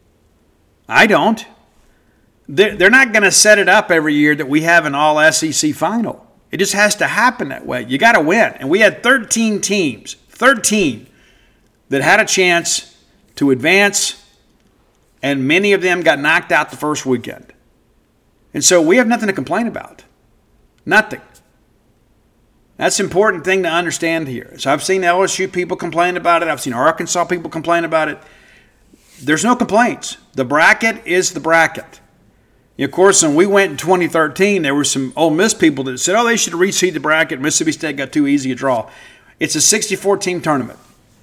I don't. They're, they're not going to set it up every year that we have an all-S E C final. It just has to happen that way. You got to win. And we had thirteen teams, thirteen, that had a chance to advance, and many of them got knocked out the first weekend. And so we have nothing to complain about. Nothing. That's an important thing to understand here. So I've seen L S U people complain about it. I've seen Arkansas people complain about it. There's no complaints. The bracket is the bracket. Of course, when we went in twenty thirteen, there were some Ole Miss people that said, oh, they should reseed the bracket. Mississippi State got too easy a draw. It's a sixty-four team tournament.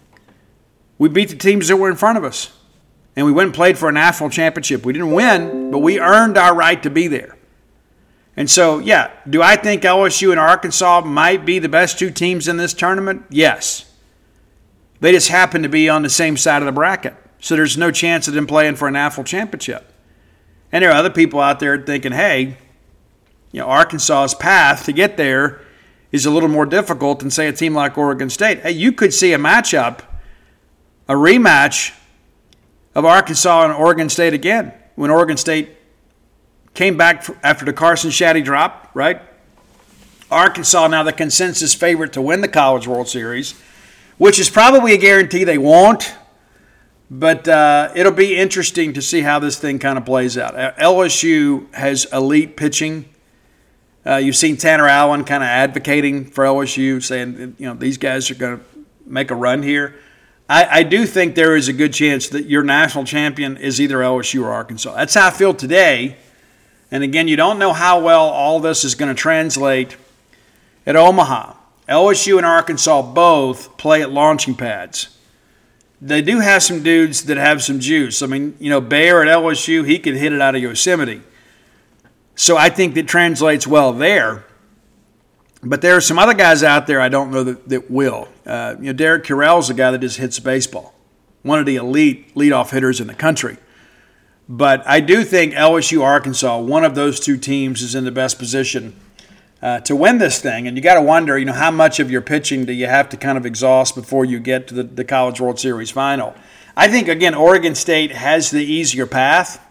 We beat the teams that were in front of us. And we went and played for a national championship. We didn't win, but we earned our right to be there. And so, yeah, do I think L S U and Arkansas might be the best two teams in this tournament? Yes. They just happen to be on the same side of the bracket. So there's no chance of them playing for a national championship. And there are other people out there thinking, hey, you know, Arkansas's path to get there is a little more difficult than, say, a team like Oregon State. Hey, you could see a matchup, a rematch of Arkansas and Oregon State again when Oregon State came back after the Carson Shaddy drop, right? Arkansas now the consensus favorite to win the College World Series, which is probably a guarantee they won't. But uh, it'll be interesting to see how this thing kind of plays out. L S U has elite pitching. Uh, you've seen Tanner Allen kind of advocating for L S U, saying, you know, these guys are going to make a run here. I, I do think there is a good chance that your national champion is either L S U or Arkansas. That's how I feel today. And again, you don't know how well all this is going to translate at Omaha. L S U and Arkansas both play at launching pads. They do have some dudes that have some juice. I mean, you know, Bayer at L S U, he could hit it out of Yosemite. So I think that translates well there. But there are some other guys out there I don't know that, that will. Uh, you know, Derek Currell's a guy that just hits baseball. One of the elite leadoff hitters in the country. But I do think L S U, Arkansas, one of those two teams is in the best position uh, to win this thing. And you got to wonder, you know, how much of your pitching do you have to kind of exhaust before you get to the, the College World Series final? I think, again, Oregon State has the easier path.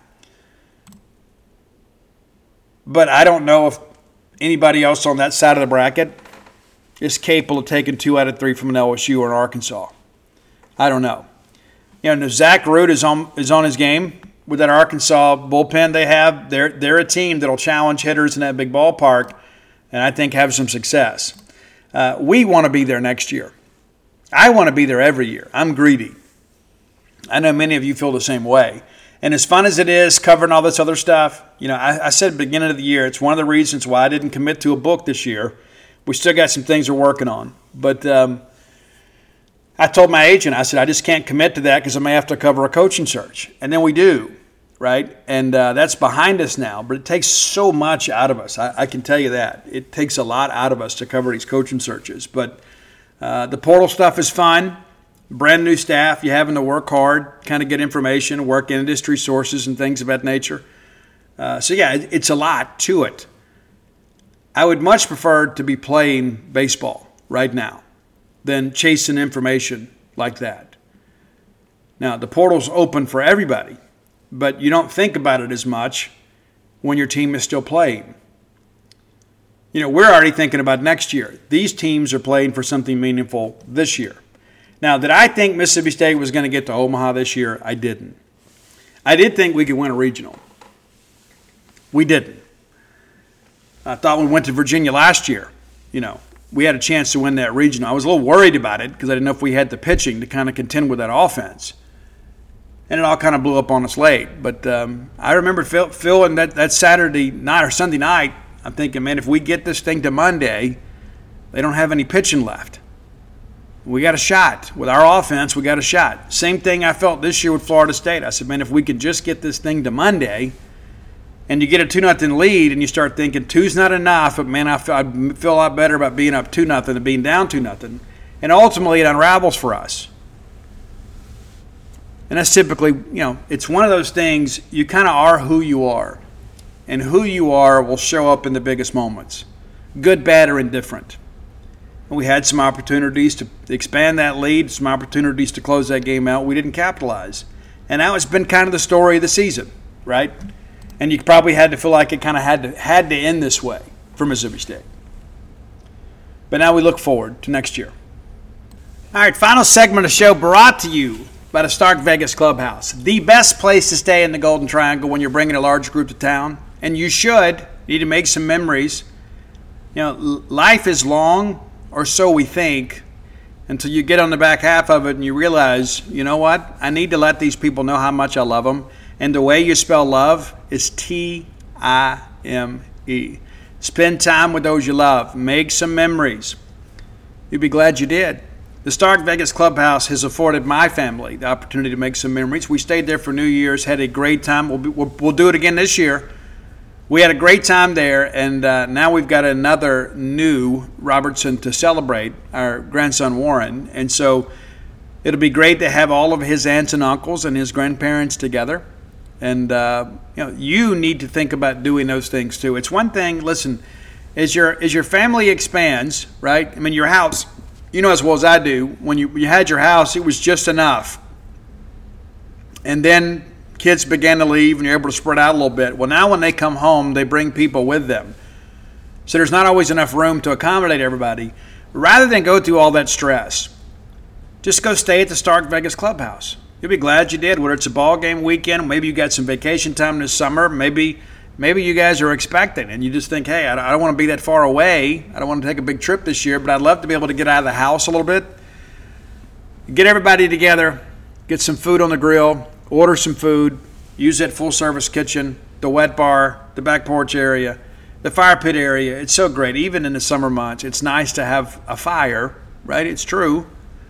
But I don't know if anybody else on that side of the bracket is capable of taking two out of three from an L S U or an Arkansas. I don't know. You know, Zach Root is on is on his game with that Arkansas bullpen they have. They're they're a team that'll challenge hitters in that big ballpark, and I think have some success. Uh, we want to be there next year. I want to be there every year. I'm greedy. I know many of you feel the same way. And as fun as it is covering all this other stuff, you know, I, I said at the beginning of the year, it's one of the reasons why I didn't commit to a book this year. We still got some things we're working on. But um, I told my agent, I said, I just can't commit to that because I may have to cover a coaching search. And then we do, right? And uh, that's behind us now. But it takes so much out of us. I, I can tell you that. It takes a lot out of us to cover these coaching searches. But uh, the portal stuff is fun. Brand new staff, you having to work hard, kind of get information, work industry sources and things of that nature. Uh, so, yeah, it, it's a lot to it. I would much prefer to be playing baseball right now than chasing information like that. Now, the portal's open for everybody, but you don't think about it as much when your team is still playing. You know, we're already thinking about next year. These teams are playing for something meaningful this year. Now, did I think Mississippi State was going to get to Omaha this year? I didn't. I did think we could win a regional. We didn't. I thought we went to Virginia last year. You know, we had a chance to win that regional. I was a little worried about it because I didn't know if we had the pitching to kind of contend with that offense. And it all kind of blew up on us late. But um, I remember feel, feeling that, that Saturday night or Sunday night, I'm thinking, man, if we get this thing to Monday, they don't have any pitching left. We got a shot. With our offense, we got a shot. Same thing I felt this year with Florida State. I said, man, if we could just get this thing to Monday and you get a two nothing lead and you start thinking two's not enough, but, man, I feel, I feel a lot better about being up two nothing than being down two nothing. And ultimately it unravels for us. And that's typically, you know, it's one of those things, you kind of are who you are. And who you are will show up in the biggest moments, good, bad, or indifferent. We had some opportunities to expand that lead, some opportunities to close that game out. We didn't capitalize. And now it's been kind of the story of the season, right? And you probably had to feel like it kind of had to had to end this way for Mississippi State. But now we look forward to next year. All right, final segment of the show brought to you by the Stark Vegas Clubhouse, the best place to stay in the Golden Triangle when you're bringing a large group to town. And you should. You need to make some memories. You know, life is long, or so we think, until you get on the back half of it and you realize, you know what? I need to let these people know how much I love them. And the way you spell love is T I M E. Spend time with those you love. Make some memories. You'd be glad you did. The Stark Vegas Clubhouse has afforded my family the opportunity to make some memories. We stayed there for New Year's, had a great time. We'll, be, we'll, we'll do it again this year. We had a great time there, and uh, now we've got another new Robertson to celebrate, our grandson Warren. And so it'll be great to have all of his aunts and uncles and his grandparents together. And uh, you know, you need to think about doing those things too. It's one thing, listen, as your as your family expands, right? I mean, your house, you know as well as I do, when you, you had your house, it was just enough. And then kids began to leave and you're able to spread out a little bit. Well, now when they come home, they bring people with them. So there's not always enough room to accommodate everybody. Rather than go through all that stress, just go stay at the Stark Vegas Clubhouse. You'll be glad you did, whether it's a ball game weekend, maybe you got some vacation time this summer, maybe maybe you guys are expecting and you just think, hey, I don't want to be that far away. I don't want to take a big trip this year, but I'd love to be able to get out of the house a little bit. Get everybody together, get some food on the grill, order some food, use that full-service kitchen, the wet bar, the back porch area, the fire pit area. It's so great. Even in the summer months, it's nice to have a fire, right? It's true.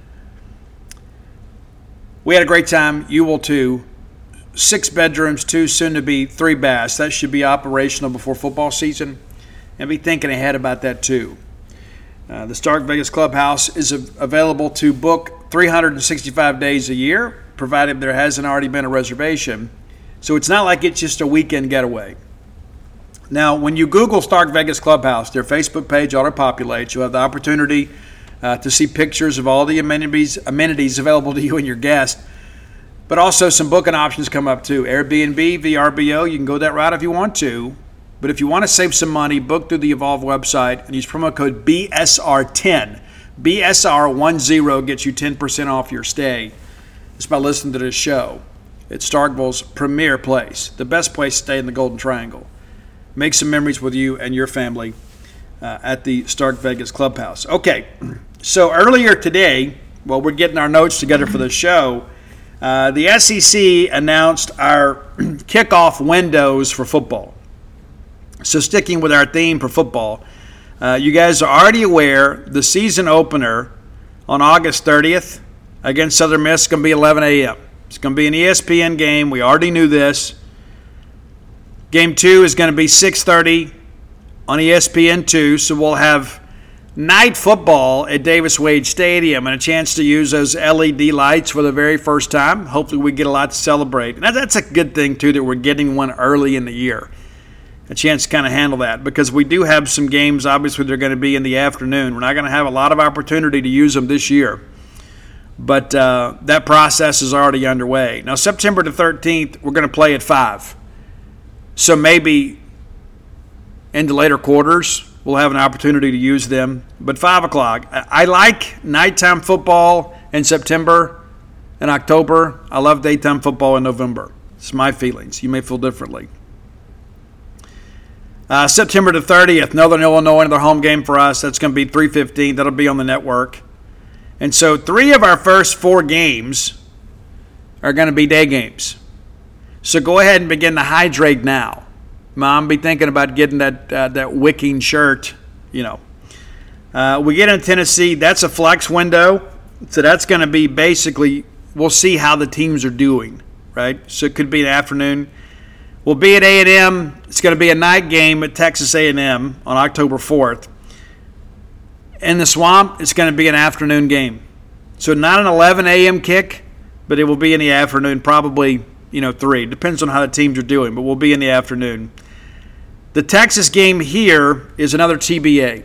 We had a great time. You will too. Six bedrooms, two, soon to be three baths. That should be operational before football season. And be thinking ahead about that too. Uh, the Stark Vegas Clubhouse is a- available to book three hundred sixty-five days a year, provided there hasn't already been a reservation. So it's not like it's just a weekend getaway. Now, when you Google Stark Vegas Clubhouse, their Facebook page auto-populates. You'll have the opportunity uh, to see pictures of all the amenities, amenities available to you and your guests. But also some booking options come up too. Airbnb, V R B O, you can go that route if you want to. But if you want to save some money, book through the Evolve website and use promo code B S R ten. B S R ten gets you ten percent off your stay just by listening to this show. It's Starkville's premier place, the best place to stay in the Golden Triangle. Make some memories with you and your family uh, at the Stark Vegas Clubhouse. Okay, so earlier today, while we're getting our notes together for the show, uh, the S E C announced our kickoff windows for football. So sticking with our theme for football, uh, you guys are already aware the season opener on August thirtieth against Southern Miss is going to be eleven a.m. It's going to be an E S P N game. We already knew this. Game two is going to be six thirty on E S P N two, so we'll have night football at Davis Wade Stadium and a chance to use those L E D lights for the very first time. Hopefully we get a lot to celebrate. And that's a good thing, too, that we're getting one early in the year. A chance to kind of handle that because we do have some games, obviously, they're going to be in the afternoon. We're not going to have a lot of opportunity to use them this year. But uh, that process is already underway. Now, September the thirteenth, we're going to play at five. So maybe in the later quarters, we'll have an opportunity to use them. But five o'clock. I like nighttime football in September and October. I love daytime football in November. It's my feelings. You may feel differently. Uh, September the thirtieth, Northern Illinois, another home game for us. That's going to be three fifteen. That'll be on the network. And so three of our first four games are going to be day games. So go ahead and begin to hydrate now. Mom, be thinking about getting that uh, that wicking shirt, you know. Uh, we get in Tennessee. That's a flex window. So that's going to be basically, we'll see how the teams are doing, right? So it could be an afternoon. We'll be at A and M. It's going to be a night game at Texas A and M on October fourth. In the Swamp, it's going to be an afternoon game. So not an eleven a.m. kick, but it will be in the afternoon, probably, you know, three. Depends on how the teams are doing, but we'll be in the afternoon. The Texas game here is another T B A,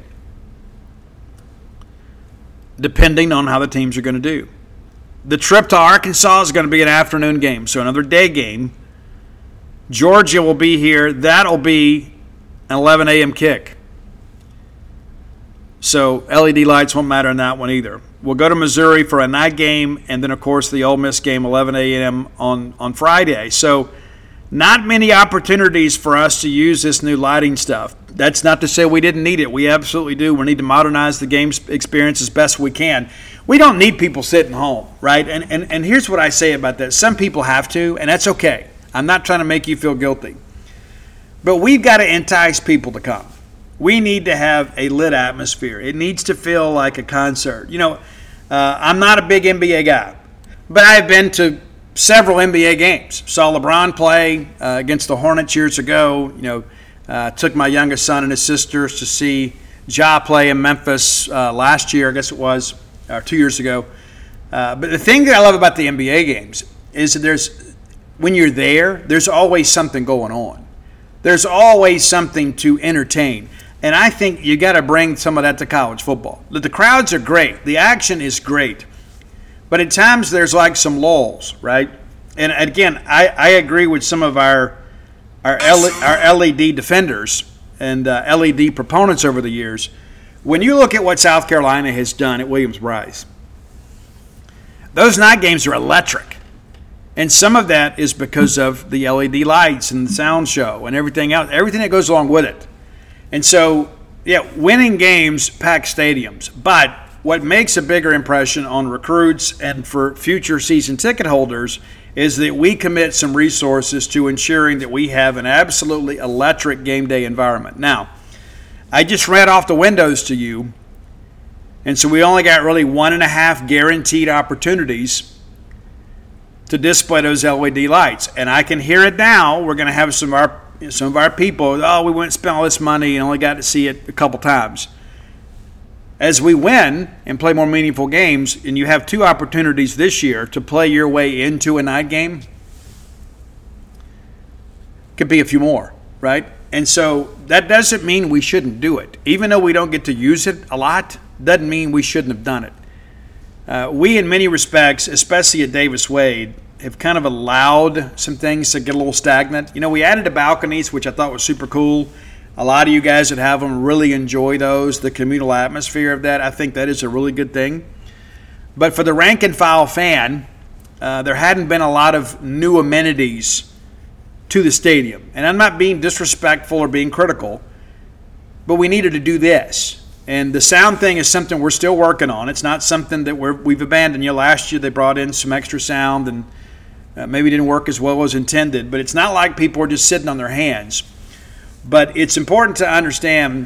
depending on how the teams are going to do. The trip to Arkansas is going to be an afternoon game, so another day game. Georgia will be here. That'll be an eleven a.m. kick. So L E D lights won't matter in that one either. We'll go to Missouri for a night game, and then, of course, the Ole Miss game, eleven a.m. on, on Friday. So not many opportunities for us to use this new lighting stuff. That's not to say we didn't need it. We absolutely do. We need to modernize the game experience as best we can. We don't need people sitting home, right? And, and, and here's what I say about that. Some people have to, and that's okay. I'm not trying to make you feel guilty. But we've got to entice people to come. We need to have a lit atmosphere. It needs to feel like a concert. You know, uh, I'm not a big N B A guy, but I've been to several N B A games. Saw LeBron play uh, against the Hornets years ago. You know, uh, took my youngest son and his sisters to see Ja play in Memphis uh, last year, I guess it was, or two years ago. Uh, but the thing that I love about the N B A games is that there's, when you're there, there's always something going on. There's always something to entertain. And I think you got to bring some of that to college football. The crowds are great. The action is great. But at times there's like some lulls, right? And again, I, I agree with some of our our, L, our L E D defenders and uh, L E D proponents over the years. When you look at what South Carolina has done at Williams-Brice, those night games are electric. And some of that is because of the L E D lights and the sound show and everything else, everything that goes along with it. And so, yeah, winning games pack stadiums. But what makes a bigger impression on recruits and for future season ticket holders is that we commit some resources to ensuring that we have an absolutely electric game day environment. Now, I just read off the windows to you, and so we only got really one and a half guaranteed opportunities to display those L E D lights. And I can hear it now. We're going to have some of our some of our people, oh, we went and spent all this money and only got to see it a couple times. As we win and play more meaningful games, and you have two opportunities this year to play your way into a night game, could be a few more, right? And so that doesn't mean we shouldn't do it. Even though we don't get to use it a lot, doesn't mean we shouldn't have done it. Uh, we, in many respects, especially at Davis Wade, have kind of allowed some things to get a little stagnant. You know, we added the balconies, which I thought was super cool. A lot of you guys that have them really enjoy those, the communal atmosphere of that. I think that is a really good thing. But for the rank and file fan, uh, there hadn't been a lot of new amenities to the stadium. And I'm not being disrespectful or being critical, but we needed to do this. And the sound thing is something we're still working on. It's not something that we're, we've abandoned. You know, last year they brought in some extra sound and uh, maybe didn't work as well as intended. But it's not like people are just sitting on their hands. But it's important to understand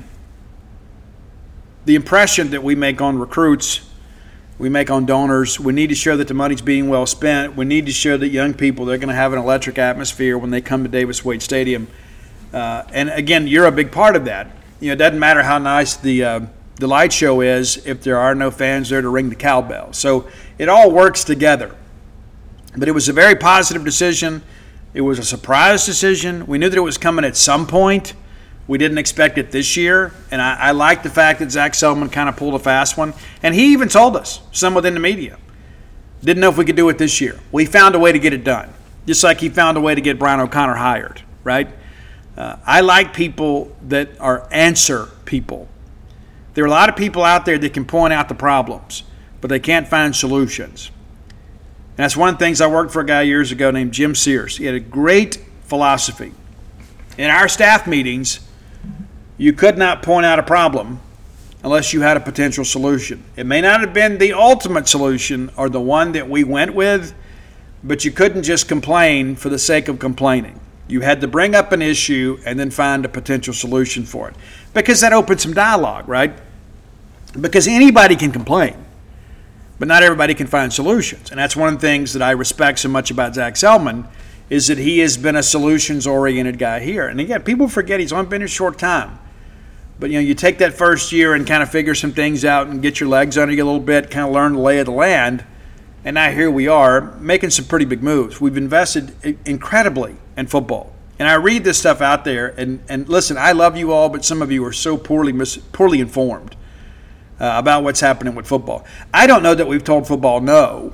the impression that we make on recruits, we make on donors. We need to show that the money's being well spent. We need to show that young people, they're going to have an electric atmosphere when they come to Davis Wade Stadium. Uh, and, again, you're a big part of that. You know, it doesn't matter how nice the uh, the light show is if there are no fans there to ring the cowbell. So it all works together. But it was a very positive decision. It was a surprise decision. We knew that it was coming at some point. We didn't expect it this year. And I, I like the fact that Zach Selman kind of pulled a fast one. And he even told us, some within the media, didn't know if we could do it this year. We found a way to get it done, just like he found a way to get Brian O'Connor hired, right? Uh, I like people that are answer people. There are a lot of people out there that can point out the problems, but they can't find solutions. And that's one of the things. I worked for a guy years ago named Jim Sears. He had a great philosophy. In our staff meetings, you could not point out a problem unless you had a potential solution. It may not have been the ultimate solution or the one that we went with, but you couldn't just complain for the sake of complaining. You had to bring up an issue and then find a potential solution for it. Because that opens some dialogue, right? Because anybody can complain, but not everybody can find solutions. And that's one of the things that I respect so much about Zach Selman, is that he has been a solutions-oriented guy here. And again, people forget he's only been here a short time. But, you know, you take that first year and kind of figure some things out and get your legs under you a little bit, kind of learn the lay of the land. And now here we are making some pretty big moves. We've invested incredibly in football. And I read this stuff out there, and, and listen, I love you all, but some of you are so poorly mis- poorly informed uh, about what's happening with football. I don't know that we've told football no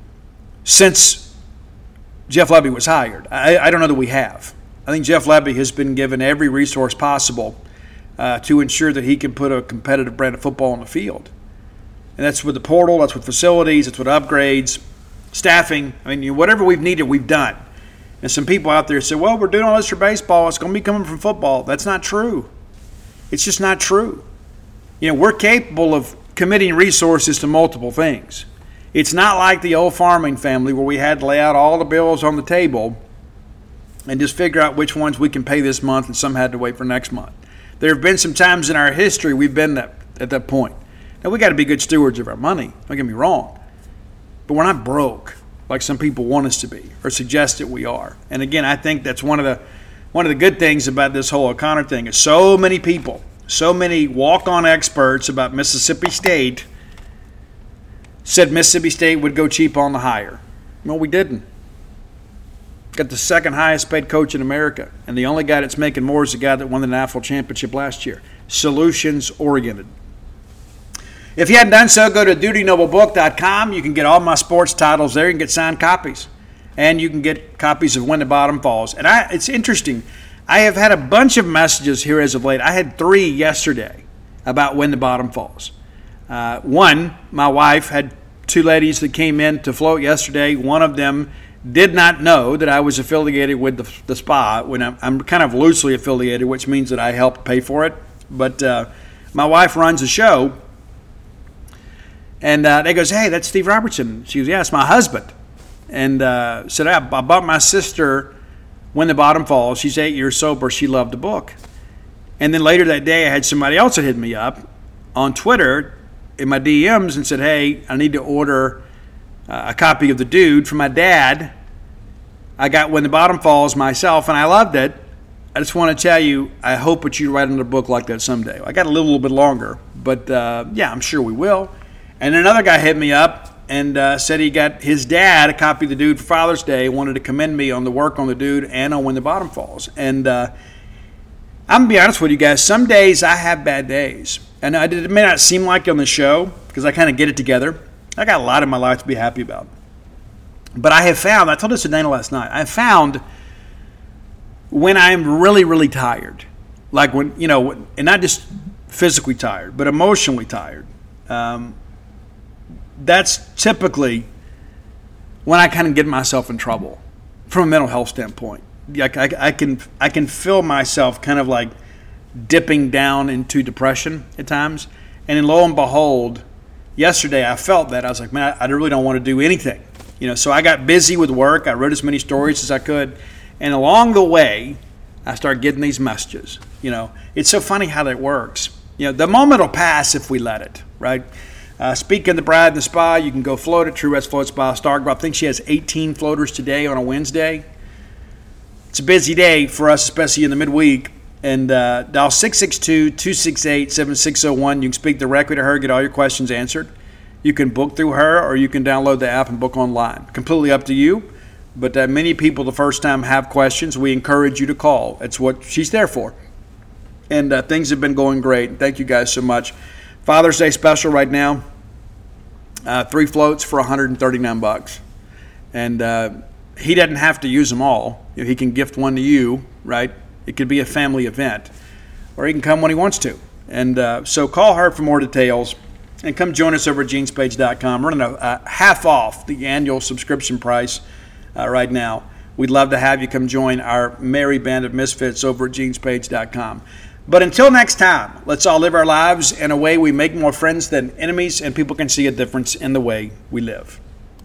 since Jeff Lebby was hired. I, I don't know that we have. I think Jeff Lebby has been given every resource possible uh, to ensure that he can put a competitive brand of football on the field. And that's with the portal, that's with facilities, that's with upgrades, staffing. I mean, whatever we've needed, we've done. And some people out there say, well, we're doing all this for baseball. It's going to be coming from football. That's not true. It's just not true. You know, we're capable of committing resources to multiple things. It's not like the old farming family where we had to lay out all the bills on the table and just figure out which ones we can pay this month and some had to wait for next month. There have been some times in our history we've been that, at that point. Now, we got to be good stewards of our money. Don't get me wrong. But we're not broke like some people want us to be or suggest that we are. And again, I think that's one of the one of the good things about this whole O'Connor thing is so many people, so many walk-on experts about Mississippi State said Mississippi State would go cheap on the hire. Well, we didn't. Got the second highest paid coach in America, and the only guy that's making more is the guy that won the national championship last year. Solutions-oriented. If you hadn't done so, go to duty noble book dot com. You can get all my sports titles there. You can get signed copies. And you can get copies of When the Bottom Falls. And I, it's interesting. I have had a bunch of messages here as of late. I had three yesterday about When the Bottom Falls. Uh, one, my wife had two ladies that came in to float yesterday. One of them did not know that I was affiliated with the, the spa. When I'm, I'm kind of loosely affiliated, which means that I help pay for it. But uh, my wife runs a show And uh, they goes, hey, that's Steve Robertson. She goes, yeah, it's my husband. And uh, said, I, I bought my sister When the Bottom Falls. She's eight years sober. She loved the book. And then later that day, I had somebody else that hit me up on Twitter in my D Ms and said, hey, I need to order uh, a copy of The Dude for my dad. I got When the Bottom Falls myself, and I loved it. I just want to tell you, I hope that you write another book like that someday. I got a little, little bit longer, but uh, yeah, I'm sure we will. And another guy hit me up and uh, said he got his dad a copy of The Dude for Father's Day, wanted to commend me on the work on The Dude and on When the Bottom Falls. And uh, I'm going to be honest with you guys, some days I have bad days. And it may not seem like it on the show because I kind of get it together. I got a lot in my life to be happy about. But I have found, I told this to Dana last night, I have found when I'm really, really tired, like when, you know, and not just physically tired, but emotionally tired, um, that's typically when I kind of get myself in trouble from a mental health standpoint. Like I, I can I can feel myself kind of like dipping down into depression at times. And then lo and behold, yesterday I felt that. I was like, man, I, I really don't want to do anything. You know, so I got busy with work. I wrote as many stories as I could. And along the way, I started getting these messages. You know, it's so funny how that works. You know, the moment will pass if we let it, right? Uh, speaking of the Bride and the Spa, you can go float at True West Float Spa. Stargirl, I think she has eighteen floaters today on a Wednesday. It's a busy day for us, especially in the midweek. And uh, dial six six two, two six eight, seven six zero one. You can speak directly to her, get all your questions answered. You can book through her, or you can download the app and book online. Completely up to you. But uh, many people the first time have questions. We encourage you to call. It's what she's there for. And uh, things have been going great. Thank you guys so much. Father's Day special right now. Uh, three floats for one hundred thirty-nine bucks. And uh, he doesn't have to use them all. You know, he can gift one to you, right? It could be a family event. Or he can come when he wants to. And uh, so call her for more details. And come join us over at jeans page dot com. We're running a, a half off the annual subscription price uh, right now. We'd love to have you come join our merry band of misfits over at jeans page dot com. But until next time, let's all live our lives in a way we make more friends than enemies, and people can see a difference in the way we live.